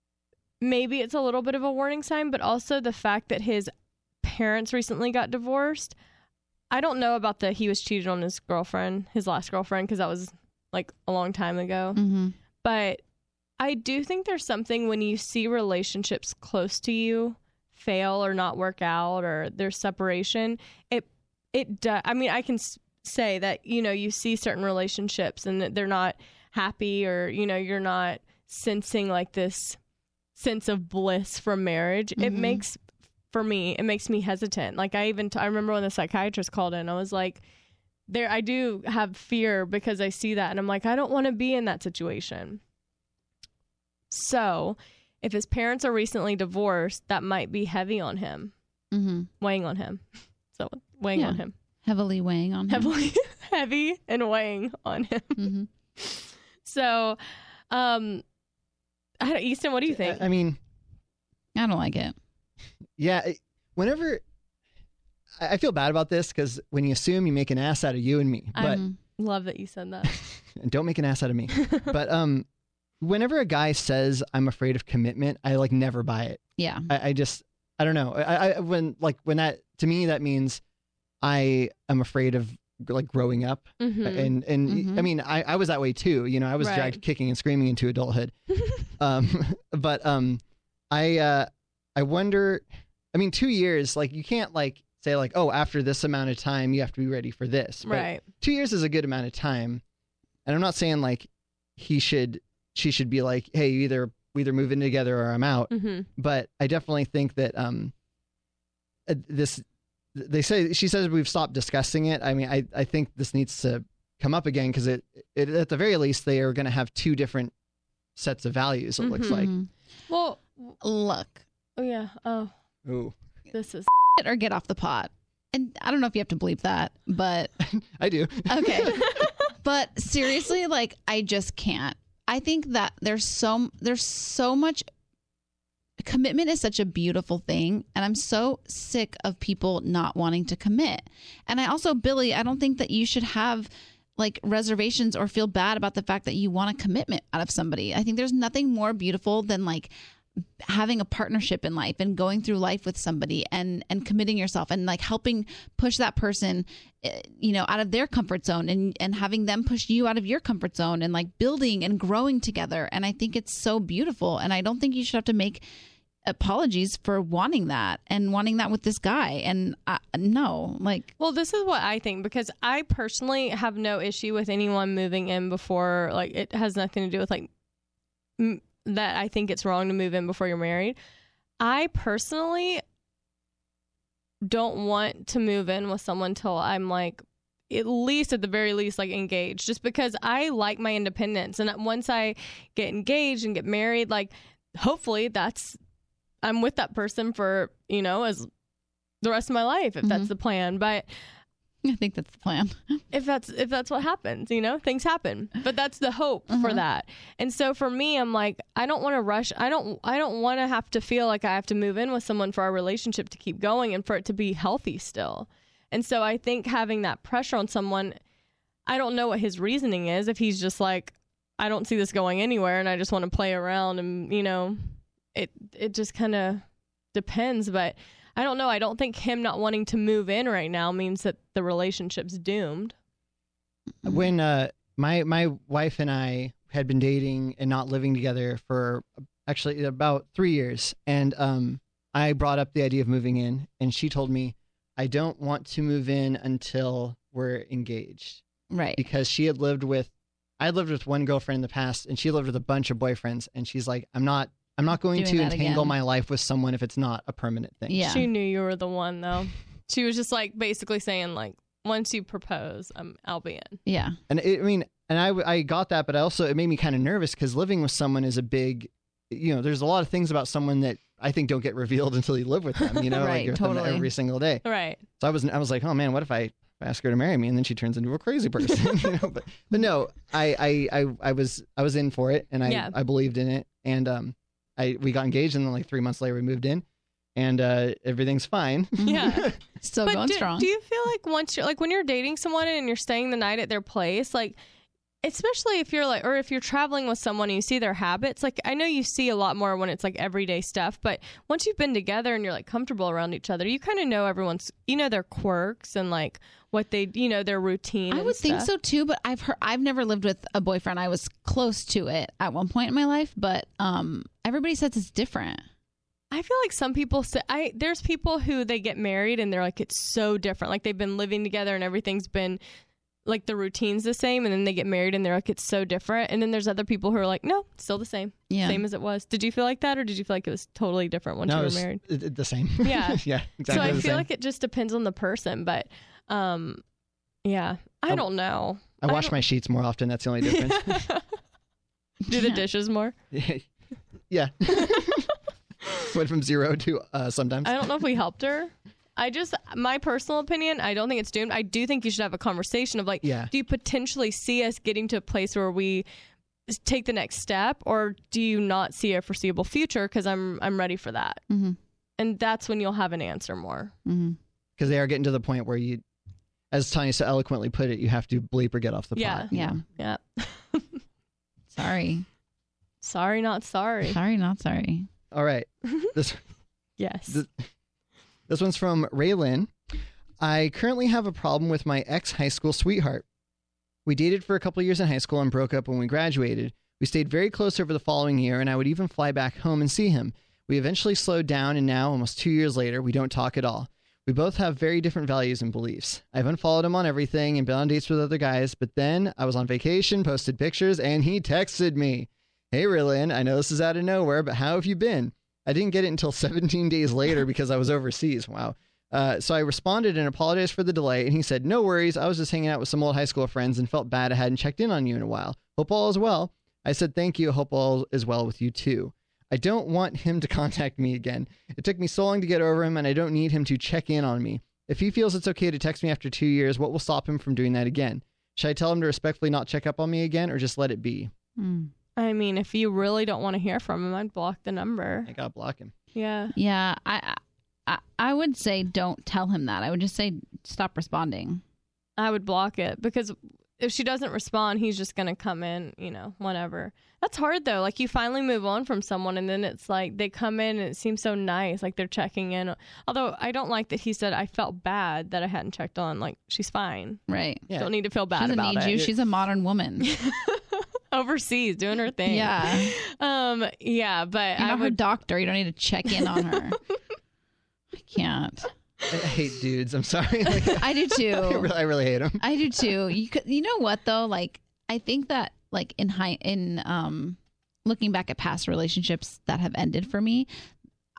maybe it's a little bit of a warning sign, but also the fact that his parents recently got divorced. I don't know about the he was cheated on his girlfriend, his last girlfriend, because that was like a long time ago. Mm-hmm. But I do think there's something when you see relationships close to you fail or not work out or there's separation. It, it does. I mean, I can s- say that, you know, you see certain relationships and that they're not happy or, you know, you're not sensing like this sense of bliss from marriage. It Mhm. makes, for me, it makes me hesitant. Like I even, t- I remember when the psychiatrist called in, I was like, there, I do have fear because I see that and I'm like, I don't want to be in that situation. So if his parents are recently divorced, that might be heavy on him, Mm-hmm. weighing on him. So weighing Yeah. on him, Heavily weighing on him. heavily, heavy and weighing on him. Mm-hmm. So, um, I don't, Easton, what do you think? I, I mean, I don't like it. yeah, it- whenever I, I feel bad about this because when you assume, you make an ass out of you and me, but Mhm. Love that you said that. don't make an ass out of me. But um, whenever a guy says I'm afraid of commitment, I like never buy it. Yeah. I, I just I don't know. I, I when like when that to me that means I am afraid of like growing up, Mhm. and and Mhm. I mean I, I was that way too. You know, I was Right. dragged kicking and screaming into adulthood. um, but um, I uh, I wonder. I mean, two years like you can't like say like oh after this amount of time you have to be ready for this. But Right. two years is a good amount of time, and I'm not saying like he should she should be like hey you either we either move in together or I'm out. Mm-hmm. But I definitely think that um, uh, this they say she says we've stopped discussing it. I mean, I, I think this needs to come up again because it, it at the very least they are going to have two different sets of values. It looks Mhm. like. Mhm. Well, Look, oh yeah. Oh, Ooh, this is it or get off the pot. And I don't know if you have to bleep that, but I do. okay. But seriously, like I just can't. I think that there's so there's so much commitment is such a beautiful thing, and I'm so sick of people not wanting to commit. And I also, Billy, I don't think that you should have like reservations or feel bad about the fact that you want a commitment out of somebody. I think there's nothing more beautiful than like having a partnership in life and going through life with somebody and and committing yourself and like helping push that person eh, you know out of their comfort zone and and having them push you out of your comfort zone and like building and growing together. And I think it's so beautiful, and I don't think you should have to make apologies for wanting that and wanting that with this guy. And I, no, like Well, this is what I think, because I personally have no issue with anyone moving in before, like, it has nothing to do with, like, m- that I think it's wrong to move in before you're married. I personally don't want to move in with someone till I'm like, at least at the very least, like engaged, just because I like my independence. And once I get engaged and get married, like hopefully that's, I'm with that person for, you know, as the rest of my life, if mm-hmm. that's the plan. But I think that's the plan. if that's if that's what happens, you know, things happen. But that's the hope uh-huh. for that. And so for me, I'm like, I don't want to rush. I don't I don't want to have to feel like I have to move in with someone for our relationship to keep going and for it to be healthy still. And so I think having that pressure on someone, I don't know what his reasoning is. If he's just like, I don't see this going anywhere and I just want to play around and, you know, it it just kind of depends. But I don't know. I don't think him not wanting to move in right now means that the relationship's doomed. When uh, my my wife and I had been dating and not living together for actually about three years, and um, I brought up the idea of moving in, and she told me, I don't want to move in until we're engaged. Right. Because she had lived with, I had lived with one girlfriend in the past, and she lived with a bunch of boyfriends, and she's like, I'm not I'm not going Doing to that entangle again. my life with someone if it's not a permanent thing. Yeah. She knew you were the one, though. She was just like basically saying, like, once you propose, um, I'll be in. Yeah. And it, I mean, and I, I got that, but also it made me kind of nervous because living with someone is a big, you know, there's a lot of things about someone that I think don't get revealed until you live with them, you know, Right, like you're with totally. them every single day. Right. So I was, I was like, oh man, what if I ask her to marry me and then she turns into a crazy person? you know, but, but no, I, I, I, I was, I was in for it, and I, Yeah. I believed in it, and um, I, we got engaged, and then like three months later we moved in, and uh, everything's fine. Yeah. Still But going do, strong. do you feel like once you're like when you're dating someone and you're staying the night at their place, like especially if you're like, or if you're traveling with someone and you see their habits, like I know you see a lot more when it's like everyday stuff, but once you've been together and you're like comfortable around each other, you kind of know everyone's, you know, their quirks and like what they, you know, their routine. I and would think stuff. so too, but I've heard I've never lived with a boyfriend. I was close to it at one point in my life, but um, everybody says it's different. I feel like some people say, I there's people who they get married and they're like, it's so different. Like they've been living together and everything's been like the routine's the same, and then they get married and they're like, it's so different. And then there's other people who are like, no, still the same. Yeah. Same as it was. Did you feel like that, or did you feel like it was totally different once No, you it were was married? it- it- the same. Yeah. yeah, exactly. So I the feel same. like it just depends on the person, but um, yeah, I I- don't know. I wash don't- my sheets more often. That's the only difference. Do the dishes more? yeah. Went from zero to uh, sometimes. I don't know if we helped her. I just, my personal opinion, I don't think it's doomed. I do think you should have a conversation of like, Yeah. do you potentially see us getting to a place where we take the next step, or do you not see a foreseeable future? Because I'm I'm ready for that. Mm-hmm. And that's when you'll have an answer more. Mm-hmm. Because they are getting to the point where you, as Tanya so eloquently put it, you have to bleep or get off the Yeah. pot. Yeah. Yeah. Sorry. Sorry, not sorry. Sorry, not sorry. All right. This Yes. Th- this one's from Raylyn. I currently have a problem with my ex-high school sweetheart. We dated for a couple of years in high school and broke up when we graduated. We stayed very close over the following year, and I would even fly back home and see him. We eventually slowed down, and now, almost two years later, we don't talk at all. We both have very different values and beliefs. I've unfollowed him on everything and been on dates with other guys, but then I was on vacation, posted pictures, and he texted me. Hey, Raylyn, I know this is out of nowhere, but how have you been? I didn't get it until seventeen days later because I was overseas. Wow. Uh, so I responded and apologized for the delay, and he said, no worries, I was just hanging out with some old high school friends and felt bad I hadn't checked in on you in a while. Hope all is well. I said, thank you. Hope all is well with you too. I don't want him to contact me again. It took me so long to get over him, and I don't need him to check in on me. If he feels it's okay to text me after two years, what will stop him from doing that again? Should I tell him to respectfully not check up on me again, or just let it be? Mm. I mean, if you really don't want to hear from him, I'd block the number. I gotta block him. Yeah. Yeah, I, I I would say don't tell him that. I would just say stop responding. I would block it, because if she doesn't respond, he's just going to come in, you know, whenever. That's hard, though. Like, you finally move on from someone, and then it's like they come in and it seems so nice, like they're checking in. Although I don't like that he said, I felt bad that I hadn't checked on. Like, she's fine. Right. Yeah. Don't need to feel She bad doesn't about need it. you. She's a modern woman. Overseas doing her thing. Yeah. Um. Yeah, but You're I not her would. doctor. You don't need to check in on her. I can't. I I hate dudes. I'm sorry. Like, I do I, too. really, I really hate them. I do too. You could, you know what though? Like I think that like in high in um looking back at past relationships that have ended for me,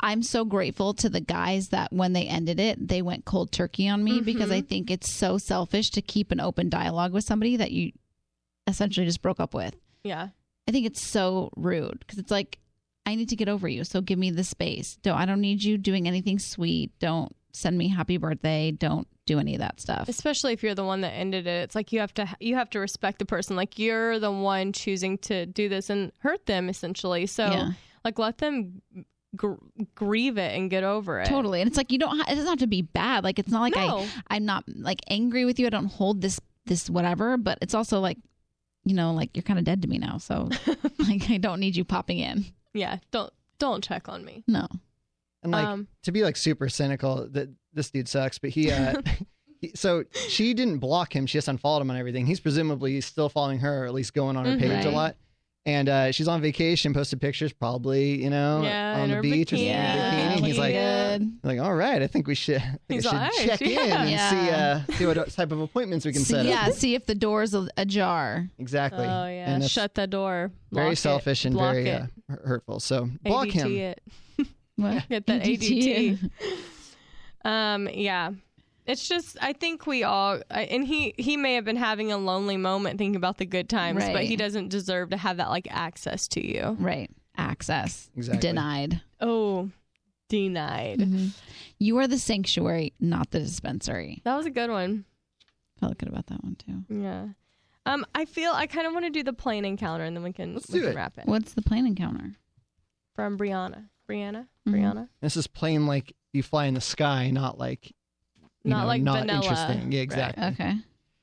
I'm so grateful to the guys that when they ended it, they went cold turkey on me, mm-hmm. because I think it's so selfish to keep an open dialogue with somebody that you essentially just broke up with. Yeah. I think it's so rude because it's like, I need to get over you. So give me the space. Don't, I don't need you doing anything sweet. Don't send me happy birthday. Don't do any of that stuff. Especially if you're the one that ended it. It's like you have to you have to respect the person. Like you're the one choosing to do this and hurt them essentially. So Yeah. like let them gr- grieve it and get over it. Totally. And it's like, you don't, ha- it doesn't have to be bad. Like, it's not like No. I, I'm not like angry with you. I don't hold this, this whatever, but it's also like, you know, like you're kind of dead to me now. So like, I don't need you popping in. Yeah. Don't, don't check on me. No. And like Um, to be like super cynical, that this dude sucks, but he, uh, he, so she didn't block him. She just unfollowed him on everything. He's presumably still following her, or at least going on her Mhm. page Right. a lot. And uh, she's on vacation, posted pictures, probably, you know, Yeah, on in the her beach with bikini. a Yeah. bikini. And he's like, good. like, all right, I think we should, I think He's I should like, check yeah. in and Yeah. see, uh, see what type of appointments we can See, set yeah. up. See if the door's a- ajar. Exactly. Oh yeah. And that's Shut the door. very Lock it, selfish and block very it. uh, hu- hurtful. So block A D T him. it. What? Get that A D T. A D T. Um, yeah. It's just, I think we all, I- and he, he may have been having a lonely moment thinking about the good times, but Right. he doesn't deserve to have that like access to you. Right. Access. Exactly. Denied. Oh, denied. Mhm. You are the sanctuary, not the dispensary. That was a good one. Felt good about that one too. Yeah. Um, I feel I kind of want to do the plane encounter and then we can, Let's we do can it. wrap it. What's the plane encounter? From Brianna. Brianna? Mhm. Brianna? This is plain like you fly in the sky, not like, you Not know, like not vanilla. interesting. Yeah, Right. exactly. Okay.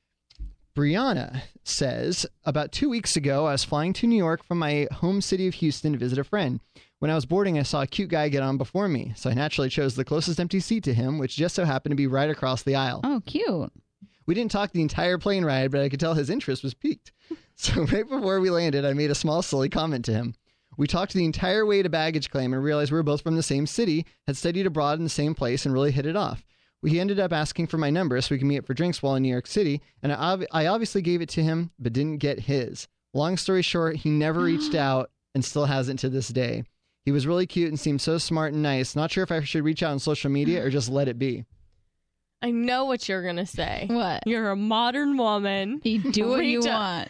Brianna says, about two weeks ago, I was flying to New York from my home city of Houston to visit a friend. When I was boarding, I saw a cute guy get on before me, so I naturally chose the closest empty seat to him, which just so happened to be right across the aisle. Oh, cute. We didn't talk the entire plane ride, but I could tell his interest was piqued. So right before we landed, I made a small silly comment to him. We talked the entire way to baggage claim and realized we were both from the same city, had studied abroad in the same place, and really hit it off. He ended up asking for my number so we could meet up for drinks while in New York City, and I, ob- I obviously gave it to him, but didn't get his. Long story short, he never reached out and still hasn't to this day. He was really cute and seemed so smart and nice. Not sure if I should reach out on social media or just let it be. I know what you're going to say. What? You're a modern woman. You do what you Reach out. want.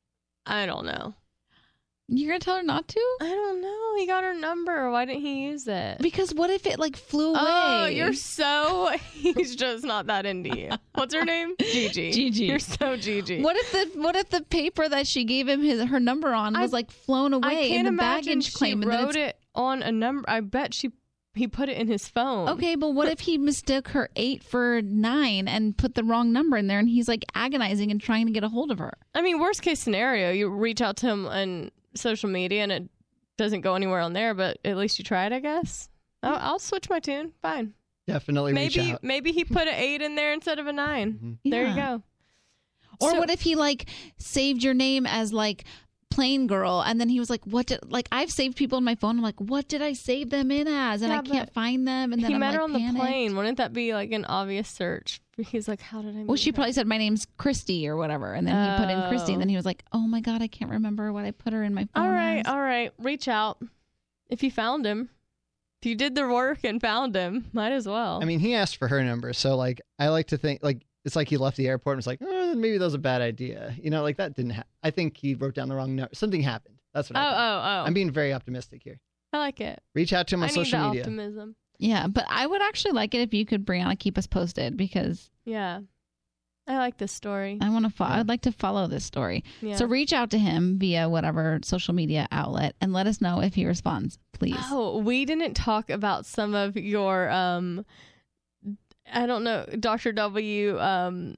I don't know. You're going to tell her not to? I don't know. He got her number. Why didn't he use it? Because what if it like flew away? Oh, you're so. He's just not that into you. What's her name? Gigi. Gigi. You're so Gigi. What if the what if the paper that she gave him his her number on was I- like flown away I in can't the imagine baggage she claim? and then wrote it's- it on a number. I bet she he put it in his phone. Okay, but what if he mistook her eight for nine and put the wrong number in there, and he's like agonizing and trying to get a hold of her? I mean, worst case scenario, you reach out to him on social media and it doesn't go anywhere on there, but at least you tried, I guess. I'll, I'll switch my tune. Fine. Definitely reach Maybe out. maybe he put an eight in there instead of a nine. Mhm. There you Yeah. go. Or So- what if he like saved your name as like plain girl, and then he was like, "What did like I've saved people on my phone? I'm like, what did I save them in as? And Yeah, I can't but find them." And then he I'm met like, her on the panicked. plane. Wouldn't that be like an obvious search? He's like, how did I meet Well, she her? probably said my name's Christy or whatever, and then he put in Christy, Oh. and then he was like, "Oh my god, I can't remember what I put her in my phone." All right, as." all right. Reach out. If you found him. If you did the work and found him, might as well. I mean, he asked for her number, so like I like to think like it's like he left the airport and was like, oh, maybe that was a bad idea. You know, like that didn't happen. I think he wrote down the wrong number. Something happened. That's what oh, I think. oh, oh. I'm being very optimistic here. I like it. Reach out to him I on need social the media. optimism. Yeah, but I would actually like it if you could, Brianna, keep us posted because Yeah. I like this story. I want to. Fo- Yeah. I'd like to follow this story. Yeah. So reach out to him via whatever social media outlet and let us know if he responds, please. Oh, we didn't talk about some of your um I don't know, Doctor W um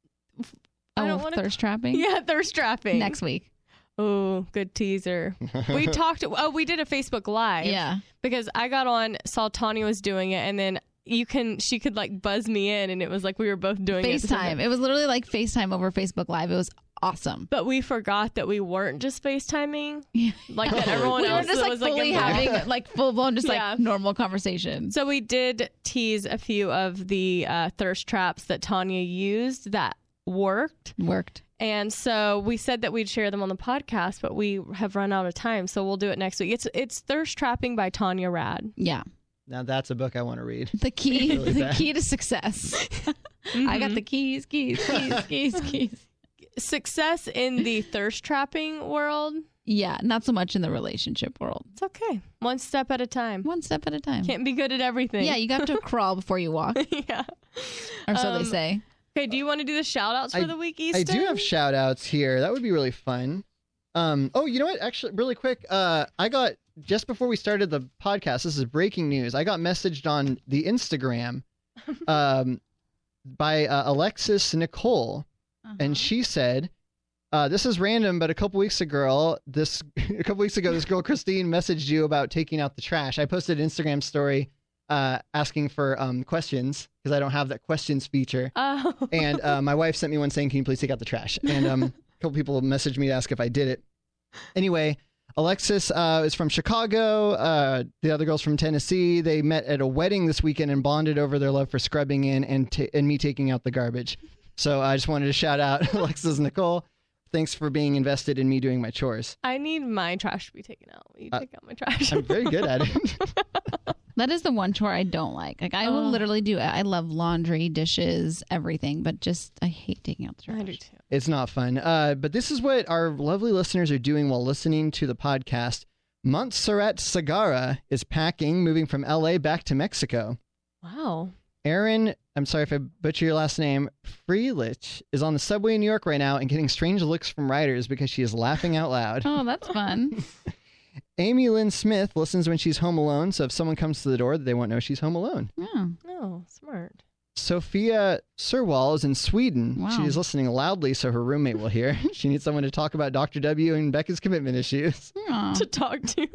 I don't oh, wanna- thirst trapping. yeah, thirst trapping. Next week. Oh, good teaser. We talked oh, we did a Facebook Live. Yeah. Because I got on, saw Tanya was doing it, and then you can she could like buzz me in and it was like we were both doing it. FaceTime. It was literally like FaceTime over Facebook Live. It was awesome. But we forgot that we weren't just FaceTiming. Yeah. Like that everyone We were else just like was like fully in there. having like full blown just Yeah. like normal conversations. So we did tease a few of the uh, thirst traps that Tanya used that worked. Worked. And so we said that we'd share them on the podcast, but we have run out of time. So we'll do it next week. It's it's Thirst Trapping by Tanya Rad. Yeah. Now that's a book I want to read. The key, Really the bad. key to success. Mm-hmm. I got the keys, keys, keys, keys, keys. Success in the thirst trapping world. Yeah, not so much in the relationship world. It's okay. One step at a time. One step at a time. Can't be good at everything. Yeah, you have to crawl before you walk, yeah. or so Um, they say. Okay, do you want to do the shout outs for I- the week, Easton? I do have shout outs here. That would be really fun. Um, oh, you know what? Actually, really quick, uh, I got, just before we started the podcast, this is breaking news. I got messaged on the Instagram um, by uh, Alexis Nicole, Uh-huh. and she said, uh, this is random, but a couple weeks ago, this a couple weeks ago, this girl Christine messaged you about taking out the trash. I posted an Instagram story uh, asking for um, questions because I don't have that questions feature. Oh. And uh, my wife sent me one saying, "Can you please take out the trash?" And um, a couple people messaged me to ask if I did it. Anyway, Alexis uh, is from Chicago. Uh, the other girl's from Tennessee. They met at a wedding this weekend and bonded over their love for scrubbing in and ta- and me taking out the garbage. So I just wanted to shout out Alexis Nicole. Thanks for being invested in me doing my chores. I need my trash to be taken out. Will you Uh, take out my trash? I'm very good at it. That is the one chore I don't like. Like I will Oh. literally do. I love laundry, dishes, everything, but just I hate taking out the trash. I do too. It's not fun. Uh, but this is what our lovely listeners are doing while listening to the podcast. Montserrat Sagara is packing, moving from L A back to Mexico. Wow. Erin, I'm sorry if I butcher your last name, Freelich, is on the subway in New York right now and getting strange looks from riders because she is laughing out loud. Oh, that's fun. Amy Lynn Smith listens when she's home alone, so if someone comes to the door, they won't know she's home alone. Yeah. Oh, smart. Sophia Surwall is in Sweden. Wow. She is listening loudly so her roommate will hear. She needs someone to talk about Doctor W and Becca's commitment issues. Aw. To talk to.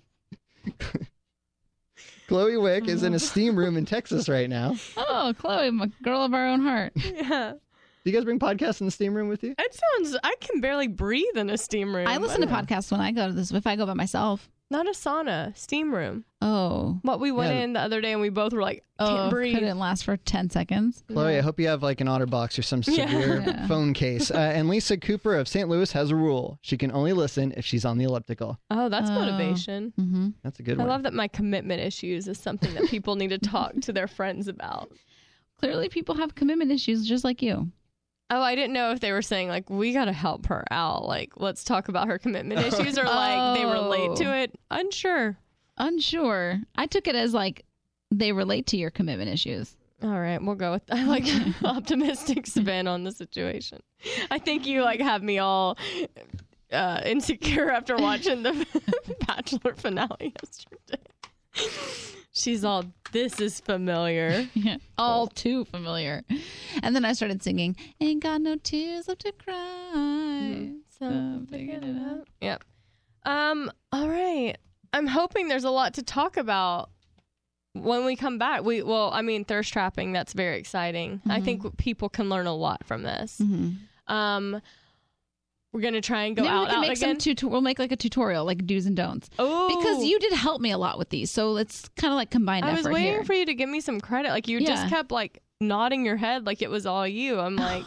Chloe Wick is in a steam room in Texas right now. Oh, Chloe, my girl of our own heart. Yeah. Do you guys bring podcasts in the steam room with you? It sounds, I can barely breathe in a steam room. I listen to don't know. podcasts when I go to this. If I go by myself. Not a sauna, steam room. Oh. What we went Yeah. in the other day and we both were like, can't Oh, breathe. couldn't last for ten seconds. Chloe, I hope you have like an OtterBox or some severe Yeah. phone case. Uh, and Lisa Cooper of Saint Louis has a rule. She can only listen if she's on the elliptical. Oh, that's Oh. motivation. Mm-hmm. That's a good I one. love that my commitment issues is something that people need to talk to their friends about. Clearly, people have commitment issues just like you. Oh, I didn't know if they were saying like we got to help her out. Like let's talk about her commitment issues, or like they relate to it. Unsure. Unsure. I took it as like they relate to your commitment issues. All right, we'll go with I like optimistic spin on the situation. I think you like have me all uh, insecure after watching the Bachelor finale yesterday. She's all, this is familiar. All too familiar. And then I started singing, "Ain't got no tears left to cry." So figured it out. Yep. Um. All right. I'm hoping there's a lot to talk about when we come back. We well, I mean, thirst trapping. That's very exciting. I think people can learn a lot from this. Mm-hmm. Um. We're gonna try and go Maybe out we can out make again. some tuto- we'll make like a tutorial, like do's and don'ts. Oh, Because you did help me a lot with these, so let's kind of like combine I was effort waiting here. for you to give me some credit. Like you Yeah. just kept like nodding your head like it was all you. I'm like,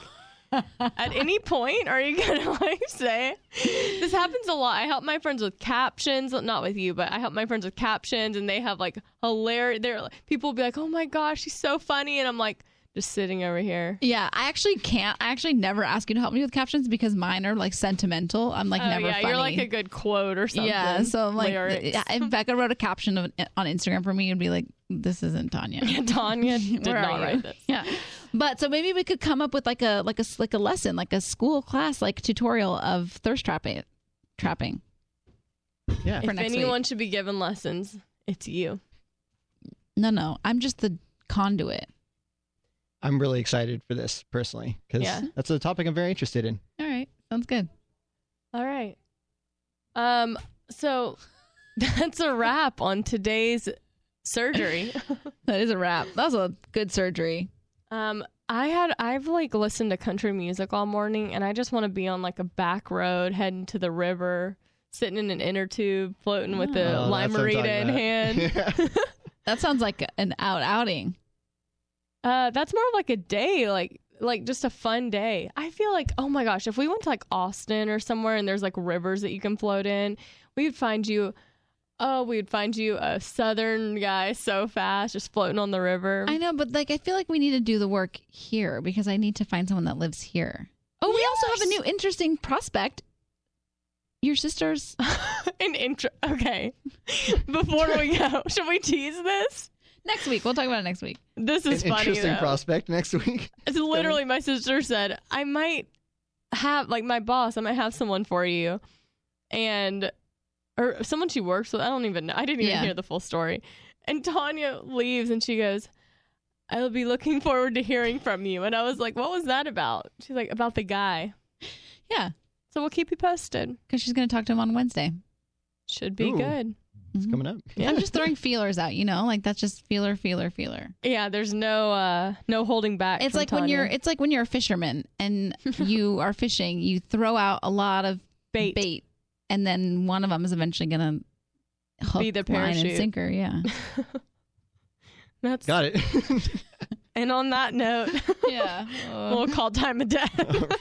at any point are you gonna like say this happens a lot. I help my friends with captions, not with you, but I help my friends with captions, and they have like hilarious. They're people will be like, "Oh my gosh, she's so funny," and I'm like, just sitting over here. Yeah, I actually can't. I actually never ask you to help me with captions because mine are like sentimental. I'm like Oh, never yeah, funny. you're like a good quote or something. Yeah, so I'm like, Lyrics. yeah, if Becca wrote a caption of, on Instagram for me, it'd be like, "This isn't Tanya." Tanya did Where not are you? write this. Yeah, but so maybe we could come up with like a like a like a lesson, like a school class, like tutorial of thirst trapping. Trapping. Yeah. For If next anyone week. should be given lessons, it's you. No, no, I'm just the conduit. I'm really excited for this personally because Yeah. that's a topic I'm very interested in. All right, sounds good. All right. Um. So that's a wrap on today's surgery. That is a wrap. That was a good surgery. um. I had I've like listened to country music all morning, and I just want to be on like a back road heading to the river, sitting in an inner tube, floating with the Oh, that's what I'm limerita talking in about. hand. Yeah. That sounds like an out outing. Uh, that's more of like a day, like like just a fun day. I feel like, oh my gosh, if we went to like Austin or somewhere and there's like rivers that you can float in, we'd find you oh, we'd find you a southern guy so fast, just floating on the river. I know, but like I feel like we need to do the work here because I need to find someone that lives here. Oh, we Yes! also have a new interesting prospect. Your sister's An intro. Okay. Before we go, should we tease this? next week. We'll talk about it next week. This is An funny. interesting though. prospect next week. It's literally my sister said, I might have, like, my boss, I might have someone for you. And, or someone she works with. I don't even know. I didn't even Yeah. hear the full story. And Tanya leaves and she goes, I'll be looking forward to hearing from you. And I was like, what was that about? She's like, about the guy. Yeah, So we'll keep you posted. because she's going to talk to him on Wednesday. Should be Ooh. good. It's coming up. I'm just throwing feelers out, you know, like that's just feeler, feeler, feeler. Yeah, there's no uh no holding back. It's from like when you're, Tanya. it's like when you're a fisherman and you are fishing, you throw out a lot of Bait. bait, and then one of them is eventually going to hook, Be the line, and parachute. sinker. Yeah, That's Got it. And on that note, yeah. we'll call time of death.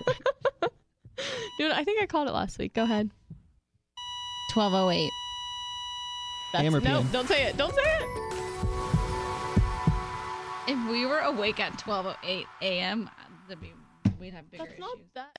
Dude, I think I called it last week. Go ahead. twelve oh eight. That's, Hammer no, P M. don't say it. Don't say it. If we were awake at twelve oh eight a.m., we'd have bigger That's not issues. that.